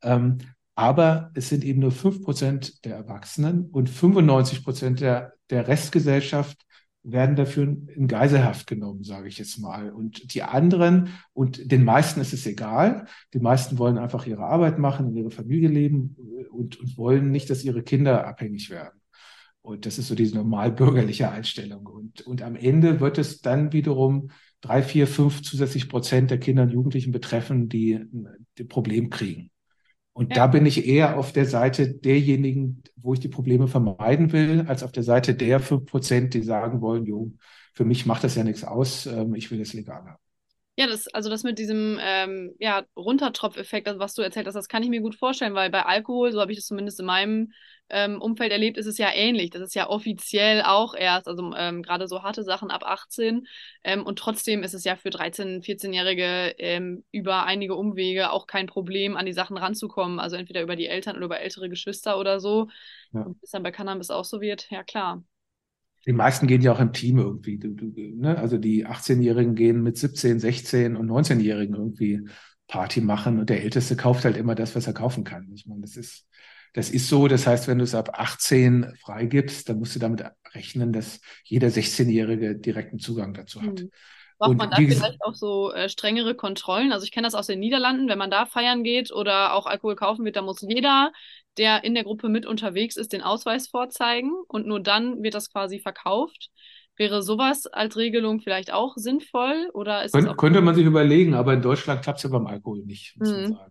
Aber es sind eben nur 5% der Erwachsenen und 95% der Restgesellschaft werden dafür in Geiselhaft genommen, sage ich jetzt mal. Und die anderen, und den meisten ist es egal, die meisten wollen einfach ihre Arbeit machen und ihre Familie leben und wollen nicht, dass ihre Kinder abhängig werden. Und das ist so diese normalbürgerliche Einstellung. Und am Ende wird es dann wiederum 3, 4, 5 zusätzlich Prozent der Kinder und Jugendlichen betreffen, die ein Problem kriegen. Und Ja. da bin ich eher auf der Seite derjenigen, wo ich die Probleme vermeiden will, als auf der Seite der 5%, die sagen wollen, jo, für mich macht das ja nichts aus, ich will das legal haben. Ja, das mit diesem ja, Runtertropfeffekt, also was du erzählt hast, das kann ich mir gut vorstellen, weil bei Alkohol, so habe ich das zumindest in meinem Umfeld erlebt, ist es ja ähnlich. Das ist ja offiziell auch erst, also gerade so harte Sachen ab 18. Und trotzdem ist es ja für 13-, 14-Jährige über einige Umwege auch kein Problem, an die Sachen ranzukommen. Also entweder über die Eltern oder über ältere Geschwister oder so. Ja. Und bis dann bei Cannabis auch so wird, ja klar. Die meisten gehen ja auch im Team irgendwie. Ne? Also die 18-Jährigen gehen mit 17, 16 und 19-Jährigen irgendwie Party machen und der Älteste kauft halt immer das, was er kaufen kann. Ich meine, das ist so. Das heißt, wenn du es ab 18 freigibst, dann musst du damit rechnen, dass jeder 16-Jährige direkten Zugang dazu hat. Hm. Braucht Und man da wie gesagt, vielleicht auch so strengere Kontrollen? Also ich kenne das aus den Niederlanden, wenn man da feiern geht oder auch Alkohol kaufen wird, da muss jeder, der in der Gruppe mit unterwegs ist, den Ausweis vorzeigen und nur dann wird das quasi verkauft. Wäre sowas als Regelung vielleicht auch sinnvoll oder ist das auch... könnte man sich überlegen, aber in Deutschland klappt es ja beim Alkohol nicht, muss man Hm. sagen.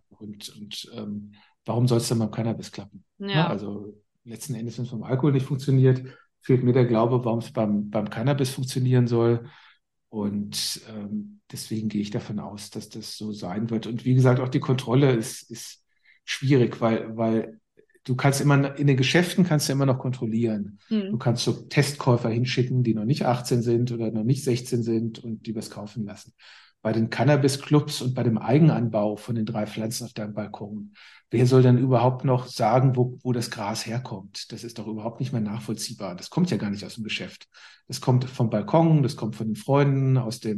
Warum soll es dann beim Cannabis klappen? Ne? Ja. Also letzten Endes, wenn es beim Alkohol nicht funktioniert, fehlt mir der Glaube, warum es beim Cannabis funktionieren soll. Und deswegen gehe ich davon aus, dass das so sein wird. Und wie gesagt, auch die Kontrolle ist schwierig, weil du kannst immer in den Geschäften kannst du immer noch kontrollieren. Du Hm. kannst so Testkäufer hinschicken, die noch nicht 18 sind oder noch nicht 16 sind und die was kaufen lassen. Bei den Cannabis-Clubs und bei dem Eigenanbau von den 3 Pflanzen auf deinem Balkon, wer soll denn überhaupt noch sagen, wo das Gras herkommt? Das ist doch überhaupt nicht mehr nachvollziehbar. Das kommt ja gar nicht aus dem Geschäft. Das kommt vom Balkon, das kommt von den Freunden,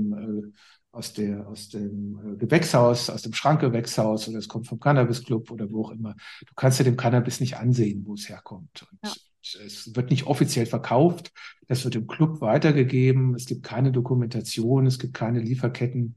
aus dem Gewächshaus, aus dem Schrankgewächshaus oder es kommt vom Cannabis-Club oder wo auch immer. Du kannst ja dem Cannabis nicht ansehen, wo es herkommt. Ja. Und es wird nicht offiziell verkauft, das wird im Club weitergegeben, es gibt keine Dokumentation, es gibt keine Lieferketten.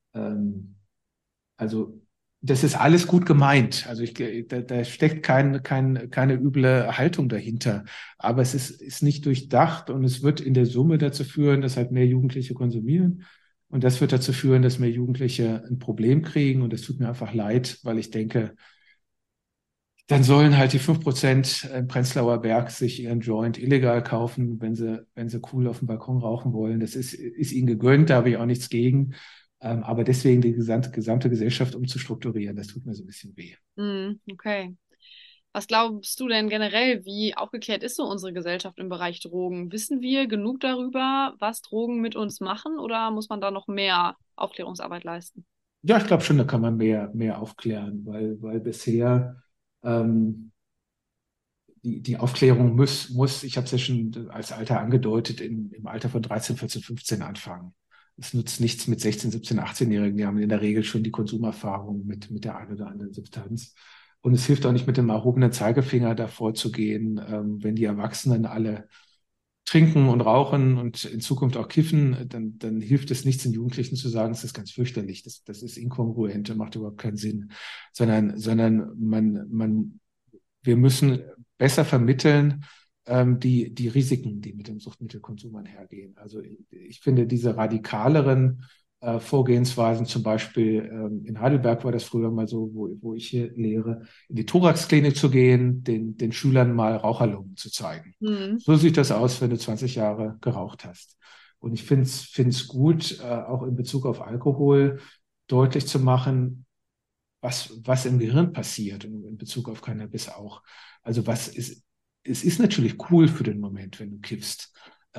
Also das ist alles gut gemeint. Also da steckt keine üble Haltung dahinter. Aber ist nicht durchdacht und es wird in der Summe dazu führen, dass halt mehr Jugendliche konsumieren. Und das wird dazu führen, dass mehr Jugendliche ein Problem kriegen. Und das tut mir einfach leid, weil ich denke, dann sollen halt die 5% im Prenzlauer Berg sich ihren Joint illegal kaufen, wenn sie cool auf dem Balkon rauchen wollen. Das ist ihnen gegönnt, da habe ich auch nichts gegen. Aber deswegen die gesamte Gesellschaft umzustrukturieren, das tut mir so ein bisschen weh. Hm. Okay. Was glaubst du denn generell, wie aufgeklärt ist so unsere Gesellschaft im Bereich Drogen? Wissen wir genug darüber, was Drogen mit uns machen, oder muss man da noch mehr Aufklärungsarbeit leisten? Ja, ich glaube schon, da kann man mehr aufklären, weil bisher ähm, die Aufklärung muss, ich habe es ja schon als Alter angedeutet, im Alter von 13, 14, 15 anfangen. Es nutzt nichts mit 16, 17, 18-Jährigen. Die haben in der Regel schon die Konsumerfahrung mit der einen oder anderen Substanz. Und es hilft auch nicht, mit dem erhobenen Zeigefinger davor zu gehen, wenn die Erwachsenen alle trinken und rauchen und in Zukunft auch kiffen, dann hilft es nichts, den Jugendlichen zu sagen, es ist ganz fürchterlich, das ist inkongruent, das macht überhaupt keinen Sinn, sondern wir müssen besser vermitteln, die Risiken, die mit dem Suchtmittelkonsum einhergehen. Also ich finde diese radikaleren Vorgehensweisen, zum Beispiel in Heidelberg war das früher mal so, wo ich hier lehre, in die Thoraxklinik zu gehen, den Schülern mal Raucherlungen zu zeigen. Mhm. So sieht das aus, wenn du 20 Jahre geraucht hast. Und ich finde es gut, auch in Bezug auf Alkohol deutlich zu machen, was im Gehirn passiert und in Bezug auf Cannabis auch. Also es ist natürlich cool für den Moment, wenn du kiffst.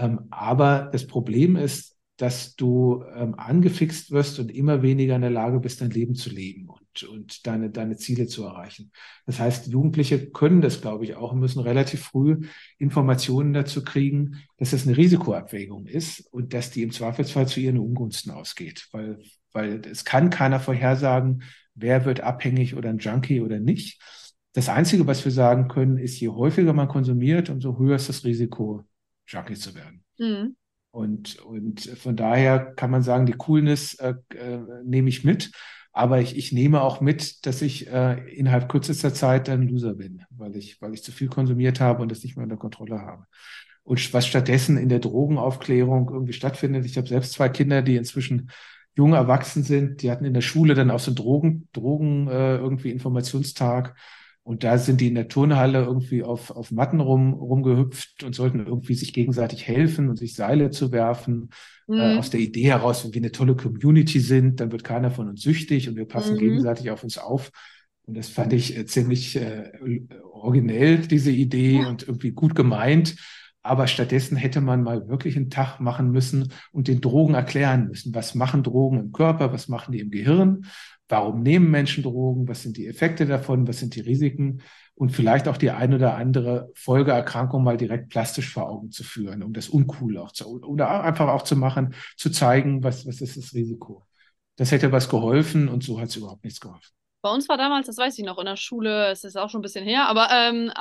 Aber das Problem ist, dass du angefixt wirst und immer weniger in der Lage bist, dein Leben zu leben und deine Ziele zu erreichen. Das heißt, Jugendliche können das, glaube ich, auch und müssen relativ früh Informationen dazu kriegen, dass es eine Risikoabwägung ist und dass die im Zweifelsfall zu ihren Ungunsten ausgeht. Weil es kann keiner vorhersagen, wer wird abhängig oder ein Junkie oder nicht. Das Einzige, was wir sagen können, ist, je häufiger man konsumiert, umso höher ist das Risiko, Junkie zu werden. Mhm. Und von daher kann man sagen, die Coolness nehme ich mit, aber ich nehme auch mit, dass ich innerhalb kürzester Zeit ein Loser bin, weil ich zu viel konsumiert habe und das nicht mehr unter Kontrolle habe. Und was stattdessen in der Drogenaufklärung irgendwie stattfindet, ich habe selbst 2 Kinder, die inzwischen jung erwachsen sind, die hatten in der Schule dann auch so einen Drogen irgendwie Informationstag. Und da sind die in der Turnhalle irgendwie auf Matten rumgehüpft und sollten irgendwie sich gegenseitig helfen und sich Seile zu werfen. Aus der Idee heraus, wenn wir eine tolle Community sind, dann wird keiner von uns süchtig und wir passen gegenseitig auf uns auf. Und das fand ich ziemlich originell, diese Idee, und irgendwie gut gemeint. Aber stattdessen hätte man mal wirklich einen Tag machen müssen und den Drogen erklären müssen. Was machen Drogen im Körper? Was machen die im Gehirn? Warum nehmen Menschen Drogen? Was sind die Effekte davon? Was sind die Risiken? Und vielleicht auch die ein oder andere Folgeerkrankung mal direkt plastisch vor Augen zu führen, um das uncool auch oder einfach auch zu machen, zu zeigen, was ist das Risiko. Das hätte was geholfen und so hat es überhaupt nichts geholfen. Bei uns war damals, das weiß ich noch, in der Schule, es ist auch schon ein bisschen her, aber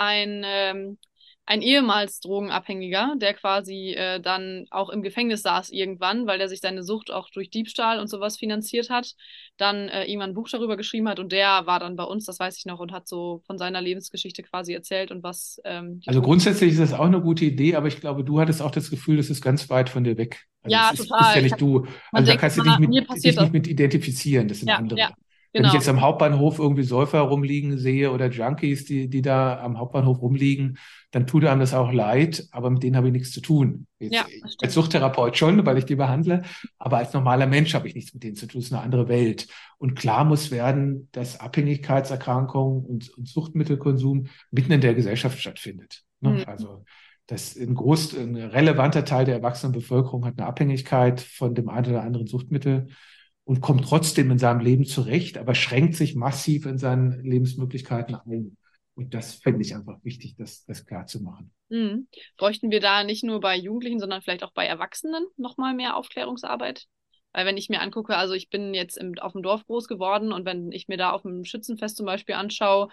ein ehemals Drogenabhängiger, der quasi dann auch im Gefängnis saß irgendwann, weil der sich seine Sucht auch durch Diebstahl und sowas finanziert hat, dann irgendwann ein Buch darüber geschrieben hat und der war dann bei uns, das weiß ich noch, und hat so von seiner Lebensgeschichte quasi erzählt und was Also grundsätzlich ist das auch eine gute Idee, aber ich glaube, du hattest auch das Gefühl, das ist ganz weit von dir weg. Also ja, es ist total. ja nicht du. Also da kannst du dich nicht mit identifizieren, das sind andere. Ja, Wenn ich genau. jetzt am Hauptbahnhof irgendwie Säufer rumliegen sehe oder Junkies, die da am Hauptbahnhof rumliegen, dann tut einem das auch leid, aber mit denen habe ich nichts zu tun. Ja, das stimmt. Als Suchttherapeut schon, weil ich die behandle, aber als normaler Mensch habe ich nichts mit denen zu tun. Es ist eine andere Welt. Und klar muss werden, dass Abhängigkeitserkrankungen und Suchtmittelkonsum mitten in der Gesellschaft stattfindet. Ne? Also ein relevanter Teil der erwachsenen Bevölkerung hat eine Abhängigkeit von dem einen oder anderen Suchtmittel und kommt trotzdem in seinem Leben zurecht, aber schränkt sich massiv in seinen Lebensmöglichkeiten ein. Und das fände ich einfach wichtig, das klar zu machen. Bräuchten wir da nicht nur bei Jugendlichen, sondern vielleicht auch bei Erwachsenen nochmal mehr Aufklärungsarbeit? Weil wenn ich mir angucke, also ich bin jetzt auf dem Dorf groß geworden und wenn ich mir da auf dem Schützenfest zum Beispiel anschaue,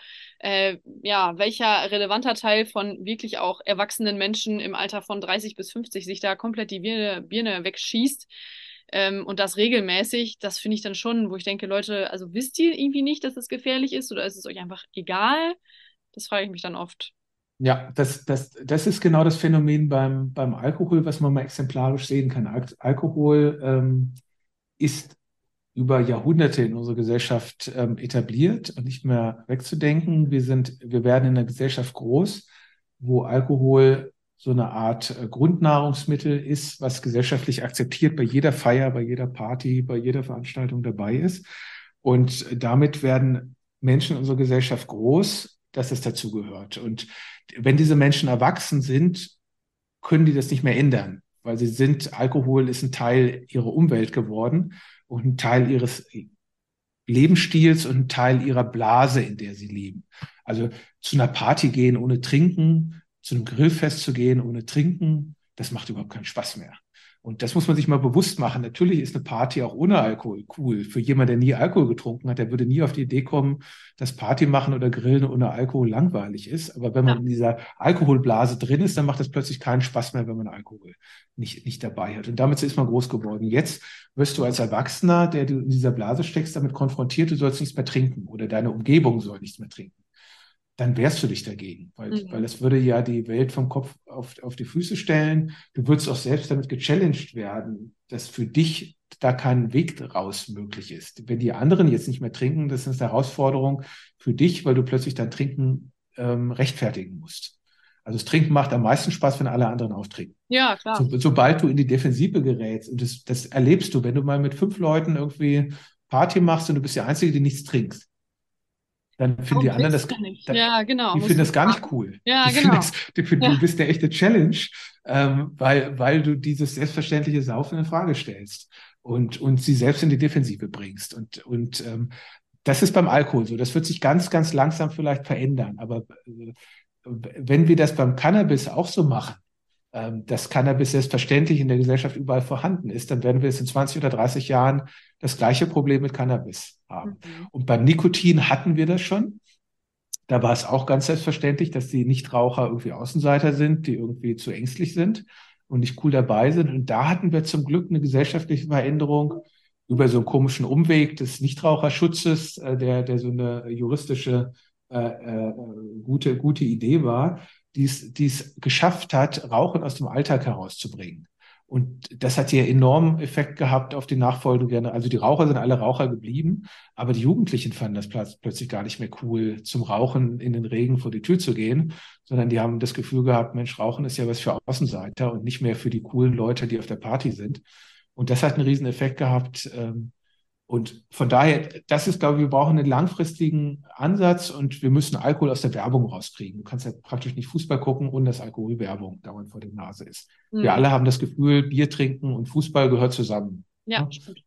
welcher relevanter Teil von wirklich auch erwachsenen Menschen im Alter von 30 bis 50 sich da komplett die Birne wegschießt, und das regelmäßig, das finde ich dann schon, wo ich denke, Leute, also wisst ihr irgendwie nicht, dass es gefährlich ist oder ist es euch einfach egal? Das frage ich mich dann oft. Ja, das ist genau das Phänomen beim Alkohol, was man mal exemplarisch sehen kann. Alkohol ist über Jahrhunderte in unserer Gesellschaft etabliert und nicht mehr wegzudenken. Wir werden in einer Gesellschaft groß, wo Alkohol so eine Art Grundnahrungsmittel ist, was gesellschaftlich akzeptiert bei jeder Feier, bei jeder Party, bei jeder Veranstaltung dabei ist. Und damit werden Menschen in unserer Gesellschaft groß, dass es dazugehört. Und wenn diese Menschen erwachsen sind, können die das nicht mehr ändern, weil Alkohol ist ein Teil ihrer Umwelt geworden und ein Teil ihres Lebensstils und ein Teil ihrer Blase, in der sie leben. Also zu einer Party gehen ohne Trinken, zu einem Grillfest zu gehen ohne Trinken, das macht überhaupt keinen Spaß mehr. Und das muss man sich mal bewusst machen. Natürlich ist eine Party auch ohne Alkohol cool. Für jemanden, der nie Alkohol getrunken hat, der würde nie auf die Idee kommen, dass Party machen oder Grillen ohne Alkohol langweilig ist. Aber wenn man in dieser Alkoholblase drin ist, dann macht das plötzlich keinen Spaß mehr, wenn man Alkohol nicht dabei hat. Und damit ist man groß geworden. Jetzt wirst du als Erwachsener, der du in dieser Blase steckst, damit konfrontiert, du sollst nichts mehr trinken oder deine Umgebung soll nichts mehr trinken. Dann wehrst du dich dagegen, weil das würde ja die Welt vom Kopf auf die Füße stellen. Du würdest auch selbst damit gechallenged werden, dass für dich da kein Weg raus möglich ist. Wenn die anderen jetzt nicht mehr trinken, das ist eine Herausforderung für dich, weil du plötzlich dein Trinken rechtfertigen musst. Also das Trinken macht am meisten Spaß, wenn alle anderen auftrinken. Ja, klar. Sobald du in die Defensive gerätst, und das erlebst du, wenn du mal mit 5 Leuten irgendwie Party machst und du bist der Einzige, der nichts trinkst, dann finden die anderen das, ja, genau. die finden das gar nicht cool. Ja, genau. Du bist eine echte Challenge, weil du dieses selbstverständliche Saufen in Frage stellst und sie selbst in die Defensive bringst. Und das ist beim Alkohol so. Das wird sich ganz, ganz langsam vielleicht verändern. Aber wenn wir das beim Cannabis auch so machen, dass Cannabis selbstverständlich in der Gesellschaft überall vorhanden ist, dann werden wir es in 20 oder 30 Jahren das gleiche Problem mit Cannabis haben. Und beim Nikotin hatten wir das schon. Da war es auch ganz selbstverständlich, dass die Nichtraucher irgendwie Außenseiter sind, die irgendwie zu ängstlich sind und nicht cool dabei sind. Und da hatten wir zum Glück eine gesellschaftliche Veränderung über so einen komischen Umweg des Nichtraucherschutzes, der so eine juristische gute Idee war, die es geschafft hat, Rauchen aus dem Alltag herauszubringen. Und das hat ja enormen Effekt gehabt auf die nachfolgende Generation. Also die Raucher sind alle Raucher geblieben, aber die Jugendlichen fanden das plötzlich gar nicht mehr cool, zum Rauchen in den Regen vor die Tür zu gehen, sondern die haben das Gefühl gehabt, Mensch, Rauchen ist ja was für Außenseiter und nicht mehr für die coolen Leute, die auf der Party sind. Und das hat einen riesen Effekt gehabt. Und von daher, das ist, glaube ich, wir brauchen einen langfristigen Ansatz und wir müssen Alkohol aus der Werbung rauskriegen. Du kannst ja praktisch nicht Fußball gucken, ohne dass Alkoholwerbung dauernd vor der Nase ist. Wir alle haben das Gefühl, Bier trinken und Fußball gehört zusammen. Ja, stimmt.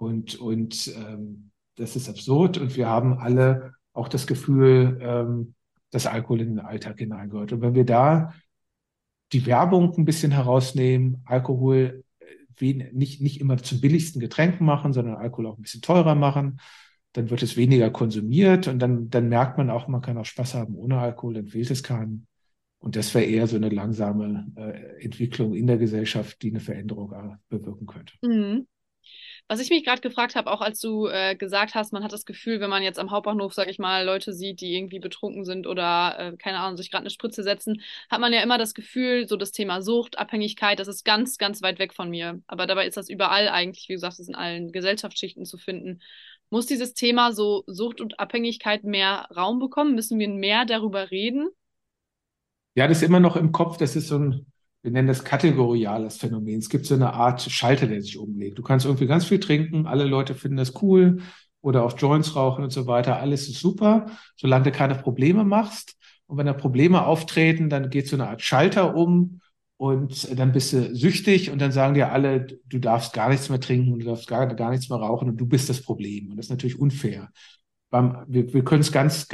Und das ist absurd und wir haben alle auch das Gefühl, dass Alkohol in den Alltag hineingehört. Und wenn wir da die Werbung ein bisschen herausnehmen, Alkohol nicht immer zum billigsten Getränk machen, sondern Alkohol auch ein bisschen teurer machen. Dann wird es weniger konsumiert und dann merkt man auch, man kann auch Spaß haben ohne Alkohol, dann fehlt es keinem. Und das wäre eher so eine langsame Entwicklung in der Gesellschaft, die eine Veränderung bewirken könnte. Mhm. Was ich mich gerade gefragt habe, auch als du gesagt hast, man hat das Gefühl, wenn man jetzt am Hauptbahnhof, sag ich mal, Leute sieht, die irgendwie betrunken sind oder, keine Ahnung, sich gerade eine Spritze setzen, hat man ja immer das Gefühl, so das Thema Sucht, Abhängigkeit, das ist ganz, ganz weit weg von mir. Aber dabei ist das überall eigentlich, wie gesagt, das ist in allen Gesellschaftsschichten zu finden. Muss dieses Thema so Sucht und Abhängigkeit mehr Raum bekommen? Müssen wir mehr darüber reden? Ja, das ist immer noch im Kopf, das ist so ein, wir nennen das kategoriales Phänomen. Es gibt so eine Art Schalter, der sich umlegt. Du kannst irgendwie ganz viel trinken, alle Leute finden das cool oder auch Joints rauchen und so weiter. Alles ist super, solange du keine Probleme machst. Und wenn da Probleme auftreten, dann geht so eine Art Schalter um und dann bist du süchtig und dann sagen dir alle, du darfst gar nichts mehr trinken, du darfst gar nichts mehr rauchen und du bist das Problem. Und das ist natürlich unfair. Wir können es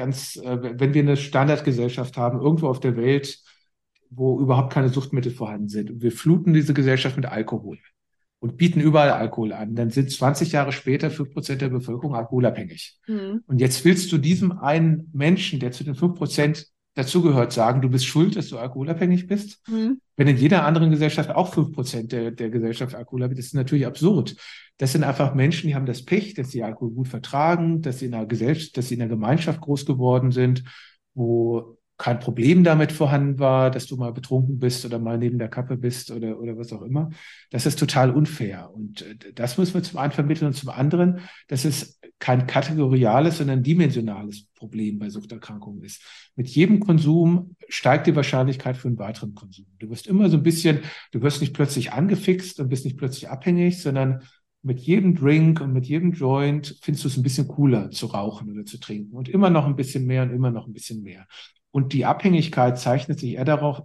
wenn wir eine Standardgesellschaft haben, irgendwo auf der Welt, wo überhaupt keine Suchtmittel vorhanden sind. Und wir fluten diese Gesellschaft mit Alkohol und bieten überall Alkohol an. Dann sind 20 Jahre später 5% der Bevölkerung alkoholabhängig. Und jetzt willst du diesem einen Menschen, der zu den 5% dazugehört, sagen, du bist schuld, dass du alkoholabhängig bist. Wenn in jeder anderen Gesellschaft auch 5% der Gesellschaft alkoholabhängig ist, ist natürlich absurd. Das sind einfach Menschen, die haben das Pech, dass sie Alkohol gut vertragen, dass sie in einer Gesellschaft, dass sie in einer Gemeinschaft groß geworden sind, wo kein Problem damit vorhanden war, dass du mal betrunken bist oder mal neben der Kappe bist oder was auch immer. Das ist total unfair. Und das müssen wir zum einen vermitteln und zum anderen, dass es kein kategoriales, sondern dimensionales Problem bei Suchterkrankungen ist. Mit jedem Konsum steigt die Wahrscheinlichkeit für einen weiteren Konsum. Du wirst immer so ein bisschen, du wirst nicht plötzlich angefixt und bist nicht plötzlich abhängig, sondern mit jedem Drink und mit jedem Joint findest du es ein bisschen cooler zu rauchen oder zu trinken und immer noch ein bisschen mehr und immer noch ein bisschen mehr. Und die Abhängigkeit zeichnet sich eher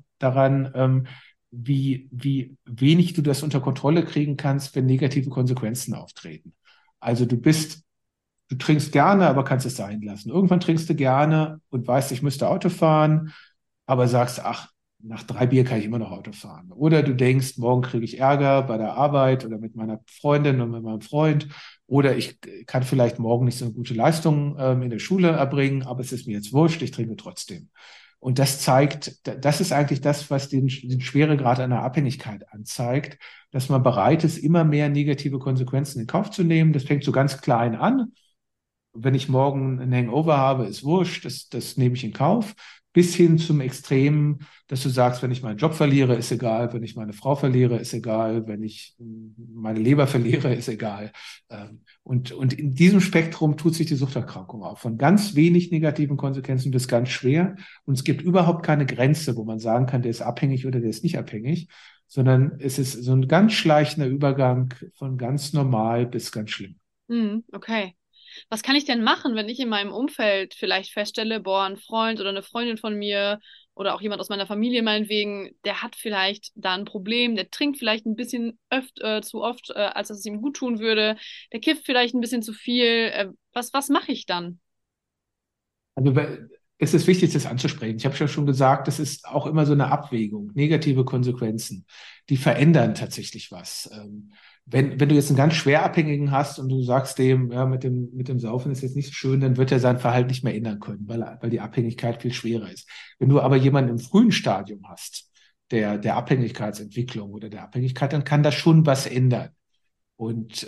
daran, wie wenig du das unter Kontrolle kriegen kannst, wenn negative Konsequenzen auftreten. Also du bist Du trinkst gerne, aber kannst es sein lassen. Irgendwann trinkst du gerne und weißt, ich müsste Auto fahren, aber sagst, ach, nach 3 Bier kann ich immer noch Auto fahren. Oder du denkst, morgen kriege ich Ärger bei der Arbeit oder mit meiner Freundin und mit meinem Freund. Oder ich kann vielleicht morgen nicht so eine gute Leistung in der Schule erbringen, aber es ist mir jetzt wurscht, ich trinke trotzdem. Und das zeigt, das ist eigentlich das, was den Schweregrad einer Abhängigkeit anzeigt, dass man bereit ist, immer mehr negative Konsequenzen in Kauf zu nehmen. Das fängt so ganz klein an. Wenn ich morgen ein Hangover habe, ist wurscht, das nehme ich in Kauf. Bis hin zum Extrem, dass du sagst, wenn ich meinen Job verliere, ist egal, wenn ich meine Frau verliere, ist egal, wenn ich meine Leber verliere, ist egal. Und in diesem Spektrum tut sich die Suchterkrankung auf. Von ganz wenig negativen Konsequenzen bis ganz schwer. Und es gibt überhaupt keine Grenze, wo man sagen kann, der ist abhängig oder der ist nicht abhängig, sondern es ist so ein ganz schleichender Übergang von ganz normal bis ganz schlimm. Okay. Was kann ich denn machen, wenn ich in meinem Umfeld vielleicht feststelle, boah, ein Freund oder eine Freundin von mir oder auch jemand aus meiner Familie meinetwegen, der hat vielleicht da ein Problem, der trinkt vielleicht ein bisschen zu oft, als dass es ihm gut tun würde, der kifft vielleicht ein bisschen zu viel. Was mache ich dann? Also es ist wichtig, das anzusprechen. Ich habe ja schon gesagt, das ist auch immer so eine Abwägung, negative Konsequenzen, die verändern tatsächlich was. Wenn du jetzt einen ganz schwer Abhängigen hast und du sagst dem, ja, mit dem Saufen ist jetzt nicht so schön, dann wird er sein Verhalten nicht mehr ändern können, weil die Abhängigkeit viel schwerer ist. Wenn du aber jemanden im frühen Stadium hast, der Abhängigkeitsentwicklung oder der Abhängigkeit, dann kann das schon was ändern. Und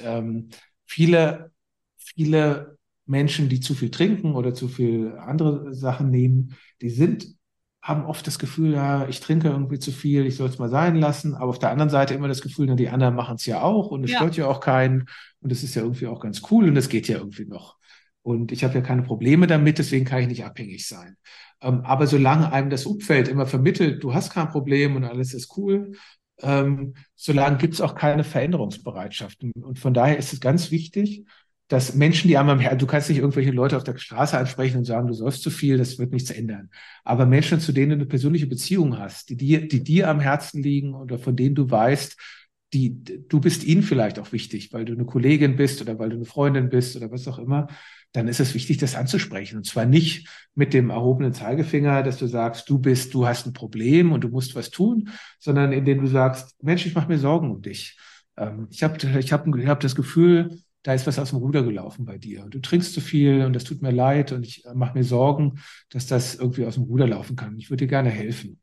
viele Menschen, die zu viel trinken oder zu viel andere Sachen nehmen, haben oft das Gefühl, ja, ich trinke irgendwie zu viel, ich soll es mal sein lassen, aber auf der anderen Seite immer das Gefühl, na, die anderen machen es ja auch und es Ja. stört ja auch keinen und es ist ja irgendwie auch ganz cool und es geht ja irgendwie noch. Und ich habe ja keine Probleme damit, deswegen kann ich nicht abhängig sein. Aber solange einem das Umfeld immer vermittelt, du hast kein Problem und alles ist cool, solange gibt es auch keine Veränderungsbereitschaft. Und von daher ist es ganz wichtig, dass Menschen, die einmal du kannst nicht irgendwelche Leute auf der Straße ansprechen und sagen, du säufst zu viel, das wird nichts ändern. Aber Menschen, zu denen du eine persönliche Beziehung hast, die dir am Herzen liegen oder von denen du weißt, du bist ihnen vielleicht auch wichtig, weil du eine Kollegin bist oder weil du eine Freundin bist oder was auch immer, dann ist es wichtig, das anzusprechen. Und zwar nicht mit dem erhobenen Zeigefinger, dass du sagst, du hast ein Problem und du musst was tun, sondern indem du sagst, Mensch, ich mache mir Sorgen um dich. Ich hab das Gefühl, da ist was aus dem Ruder gelaufen bei dir. Du trinkst zu viel und das tut mir leid und ich mache mir Sorgen, dass das irgendwie aus dem Ruder laufen kann. Ich würde dir gerne helfen.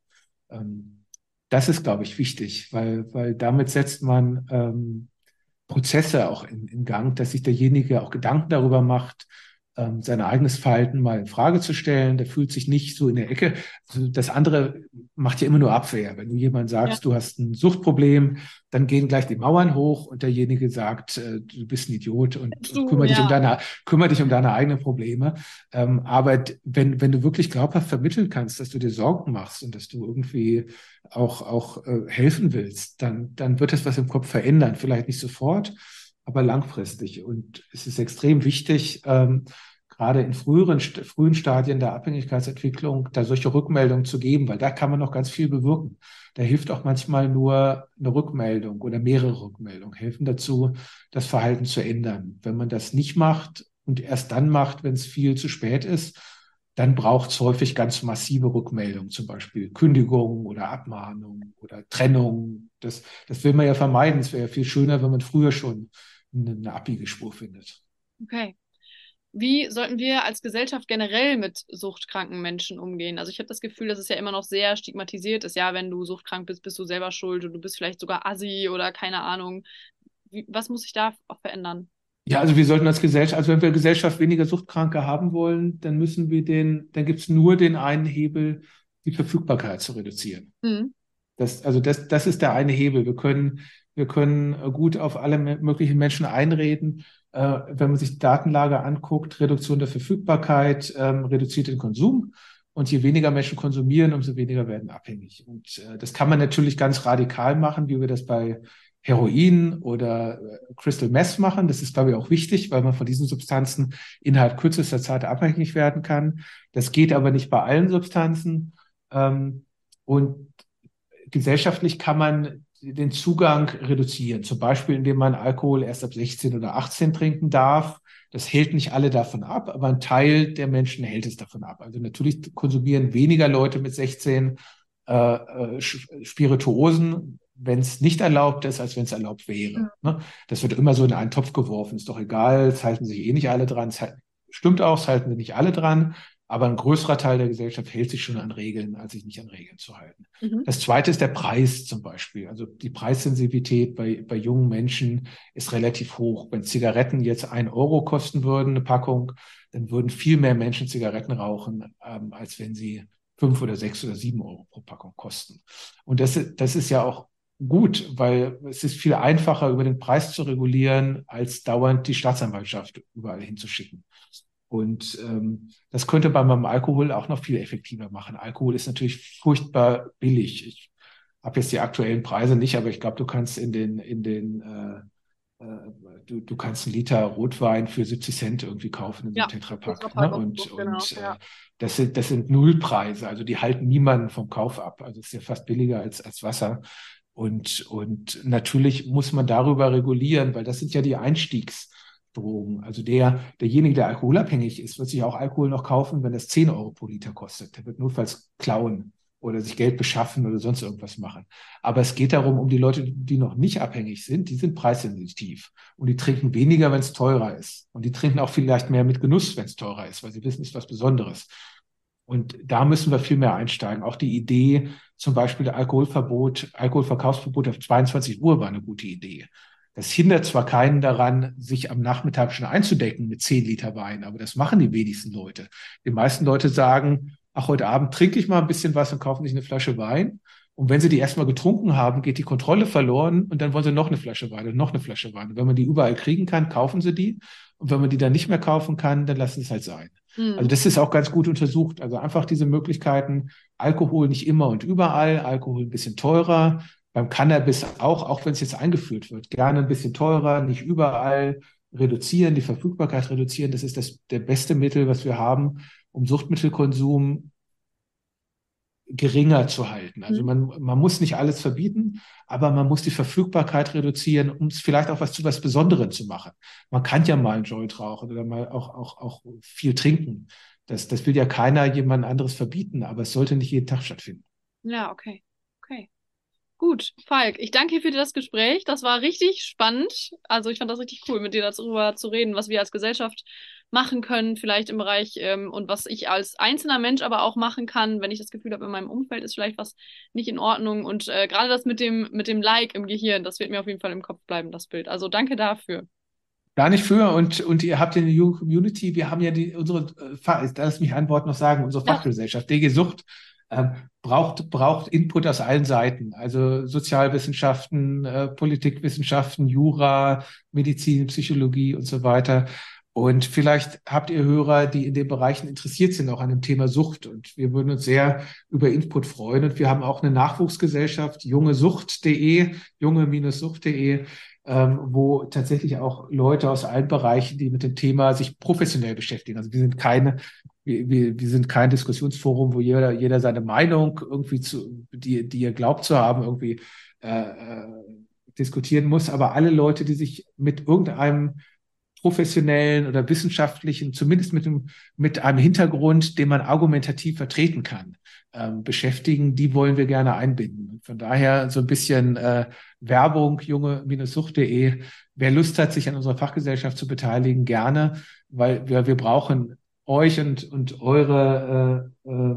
Das ist, glaube ich, wichtig, weil damit setzt man Prozesse auch in Gang, dass sich derjenige auch Gedanken darüber macht, sein eigenes Verhalten mal in Frage zu stellen. Der fühlt sich nicht so in der Ecke. Also das andere macht ja immer nur Abwehr. Wenn du jemand sagst, du hast ein Suchtproblem, dann gehen gleich die Mauern hoch und derjenige sagt, du bist ein Idiot und kümmere dich um deine eigenen Probleme. Aber wenn du wirklich glaubhaft vermitteln kannst, dass du dir Sorgen machst und dass du irgendwie auch helfen willst, dann wird das was im Kopf verändern. Vielleicht nicht sofort, aber langfristig. Und es ist extrem wichtig, gerade in frühen Stadien der Abhängigkeitsentwicklung, da solche Rückmeldungen zu geben, weil da kann man noch ganz viel bewirken. Da hilft auch manchmal nur eine Rückmeldung oder mehrere Rückmeldungen, helfen dazu, das Verhalten zu ändern. Wenn man das nicht macht und erst dann macht, wenn es viel zu spät ist, dann braucht es häufig ganz massive Rückmeldungen, zum Beispiel Kündigung oder Abmahnung oder Trennung. Das will man ja vermeiden. Es wäre ja viel schöner, wenn man früher schon eine Abbiegespur findet. Okay. Wie sollten wir als Gesellschaft generell mit suchtkranken Menschen umgehen? Also ich habe das Gefühl, dass es ja immer noch sehr stigmatisiert ist. Ja, wenn du suchtkrank bist, bist du selber schuld und du bist vielleicht sogar Assi oder keine Ahnung. Was muss sich da auch verändern? Ja, also wir sollten als Gesellschaft, also wenn wir Gesellschaft weniger Suchtkranke haben wollen, dann dann gibt es nur den einen Hebel, die Verfügbarkeit zu reduzieren. Das ist der eine Hebel. Wir können gut auf alle möglichen Menschen einreden. Wenn man sich die Datenlage anguckt, Reduktion der Verfügbarkeit, reduziert den Konsum. Und je weniger Menschen konsumieren, umso weniger werden abhängig. Und das kann man natürlich ganz radikal machen, wie wir das bei Heroin oder Crystal Meth machen. Das ist, glaube ich, auch wichtig, weil man von diesen Substanzen innerhalb kürzester Zeit abhängig werden kann. Das geht aber nicht bei allen Substanzen. Und gesellschaftlich kann man den Zugang reduzieren. Zum Beispiel, indem man Alkohol erst ab 16 oder 18 trinken darf. Das hält nicht alle davon ab, aber ein Teil der Menschen hält es davon ab. Also natürlich konsumieren weniger Leute mit 16 Spirituosen, wenn es nicht erlaubt ist, als wenn es erlaubt wäre. Ne? Das wird immer so in einen Topf geworfen. Ist doch egal, es halten sich eh nicht alle dran. Stimmt auch, es halten sich nicht alle dran. Aber ein größerer Teil der Gesellschaft hält sich schon an Regeln, als sich nicht an Regeln zu halten. Das Zweite ist der Preis zum Beispiel. Also die Preissensitivität bei jungen Menschen ist relativ hoch. Wenn Zigaretten jetzt 1 Euro kosten würden, eine Packung, dann würden viel mehr Menschen Zigaretten rauchen, als wenn sie 5 oder 6 oder 7 Euro pro Packung kosten. Und das ist ja auch gut, weil es ist viel einfacher, über den Preis zu regulieren, als dauernd die Staatsanwaltschaft überall hinzuschicken. Und das könnte beim Alkohol auch noch viel effektiver machen. Alkohol ist natürlich furchtbar billig. Ich habe jetzt die aktuellen Preise nicht, aber ich glaube, du kannst du kannst 1 Liter Rotwein für 70 Cent irgendwie kaufen in so einem Tetrapack. Ne? Das sind Nullpreise, also die halten niemanden vom Kauf ab. Also es ist ja fast billiger als Wasser. Und natürlich muss man darüber regulieren, weil das sind ja die Einstiegsdrogen. Also derjenige, der alkoholabhängig ist, wird sich auch Alkohol noch kaufen, wenn das 10 Euro pro Liter kostet. Der wird notfalls klauen oder sich Geld beschaffen oder sonst irgendwas machen. Aber es geht darum, um die Leute, die noch nicht abhängig sind, die sind preissensitiv. Und die trinken weniger, wenn es teurer ist. Und die trinken auch vielleicht mehr mit Genuss, wenn es teurer ist, weil sie wissen, es ist was Besonderes. Und da müssen wir viel mehr einsteigen. Auch die Idee, zum Beispiel der Alkoholverkaufsverbot auf 22 Uhr war eine gute Idee. Das hindert zwar keinen daran, sich am Nachmittag schon einzudecken mit 10 Liter Wein, aber das machen die wenigsten Leute. Die meisten Leute sagen, ach, heute Abend trinke ich mal ein bisschen was und kaufen sich eine Flasche Wein. Und wenn sie die erstmal getrunken haben, geht die Kontrolle verloren und dann wollen sie noch eine Flasche Wein und noch eine Flasche Wein. Und wenn man die überall kriegen kann, kaufen sie die. Und wenn man die dann nicht mehr kaufen kann, dann lassen sie es halt sein. Also das ist auch ganz gut untersucht. Also einfach diese Möglichkeiten, Alkohol nicht immer und überall, Alkohol ein bisschen teurer, beim Cannabis auch wenn es jetzt eingeführt wird, gerne ein bisschen teurer, nicht überall, reduzieren, die Verfügbarkeit reduzieren. Das ist der beste Mittel, was wir haben, um Suchtmittelkonsum geringer zu halten. Also man muss nicht alles verbieten, aber man muss die Verfügbarkeit reduzieren, um es vielleicht auch zu was Besonderem zu machen. Man kann ja mal einen Joint rauchen oder mal auch viel trinken. Das will ja keiner jemand anderes verbieten, aber es sollte nicht jeden Tag stattfinden. Ja, okay. Gut, Falk, ich danke dir für das Gespräch. Das war richtig spannend. Also ich fand das richtig cool, mit dir darüber zu reden, was wir als Gesellschaft machen können, vielleicht im Bereich und was ich als einzelner Mensch aber auch machen kann, wenn ich das Gefühl habe, in meinem Umfeld ist vielleicht was nicht in Ordnung. Und gerade das mit dem Like im Gehirn, das wird mir auf jeden Fall im Kopf bleiben, das Bild. Also danke dafür. Gar nicht für. Und ihr habt ja eine junge Community. Wir haben ja lass mich ein Wort noch sagen, unsere Fachgesellschaft, DG Sucht, braucht Input aus allen Seiten. Also Sozialwissenschaften, Politikwissenschaften, Jura, Medizin, Psychologie und so weiter. Und vielleicht habt ihr Hörer, die in den Bereichen interessiert sind, auch an dem Thema Sucht. Und wir würden uns sehr über Input freuen. Und wir haben auch eine Nachwuchsgesellschaft, junge-sucht.de, wo tatsächlich auch Leute aus allen Bereichen, die mit dem Thema sich professionell beschäftigen. Also wir sind kein Diskussionsforum, wo jeder seine Meinung irgendwie die er glaubt zu haben, irgendwie diskutieren muss. Aber alle Leute, die sich mit irgendeinem professionellen oder wissenschaftlichen, zumindest mit einem Hintergrund, den man argumentativ vertreten kann, beschäftigen, die wollen wir gerne einbinden. Von daher so ein bisschen Werbung, junge-sucht.de. Wer Lust hat, sich an unserer Fachgesellschaft zu beteiligen, gerne, weil wir brauchen euch und eure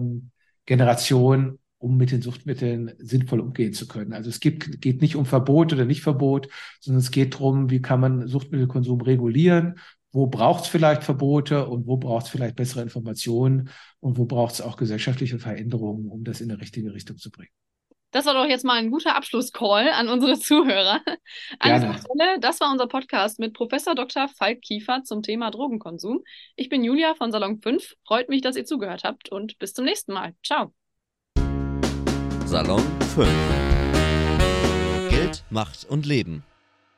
Generation, um mit den Suchtmitteln sinnvoll umgehen zu können. Also es geht nicht um Verbot oder nicht Verbot, sondern es geht darum, wie kann man Suchtmittelkonsum regulieren, wo braucht es vielleicht Verbote und wo braucht es vielleicht bessere Informationen und wo braucht es auch gesellschaftliche Veränderungen, um das in eine richtige Richtung zu bringen. Das war doch jetzt mal ein guter Abschlusscall an unsere Zuhörer. An dieser Stelle, das war unser Podcast mit Professor Dr. Falk Kiefer zum Thema Drogenkonsum. Ich bin Julia von Salon 5. Freut mich, dass ihr zugehört habt und bis zum nächsten Mal. Ciao. Salon 5. Geld, Macht und Leben.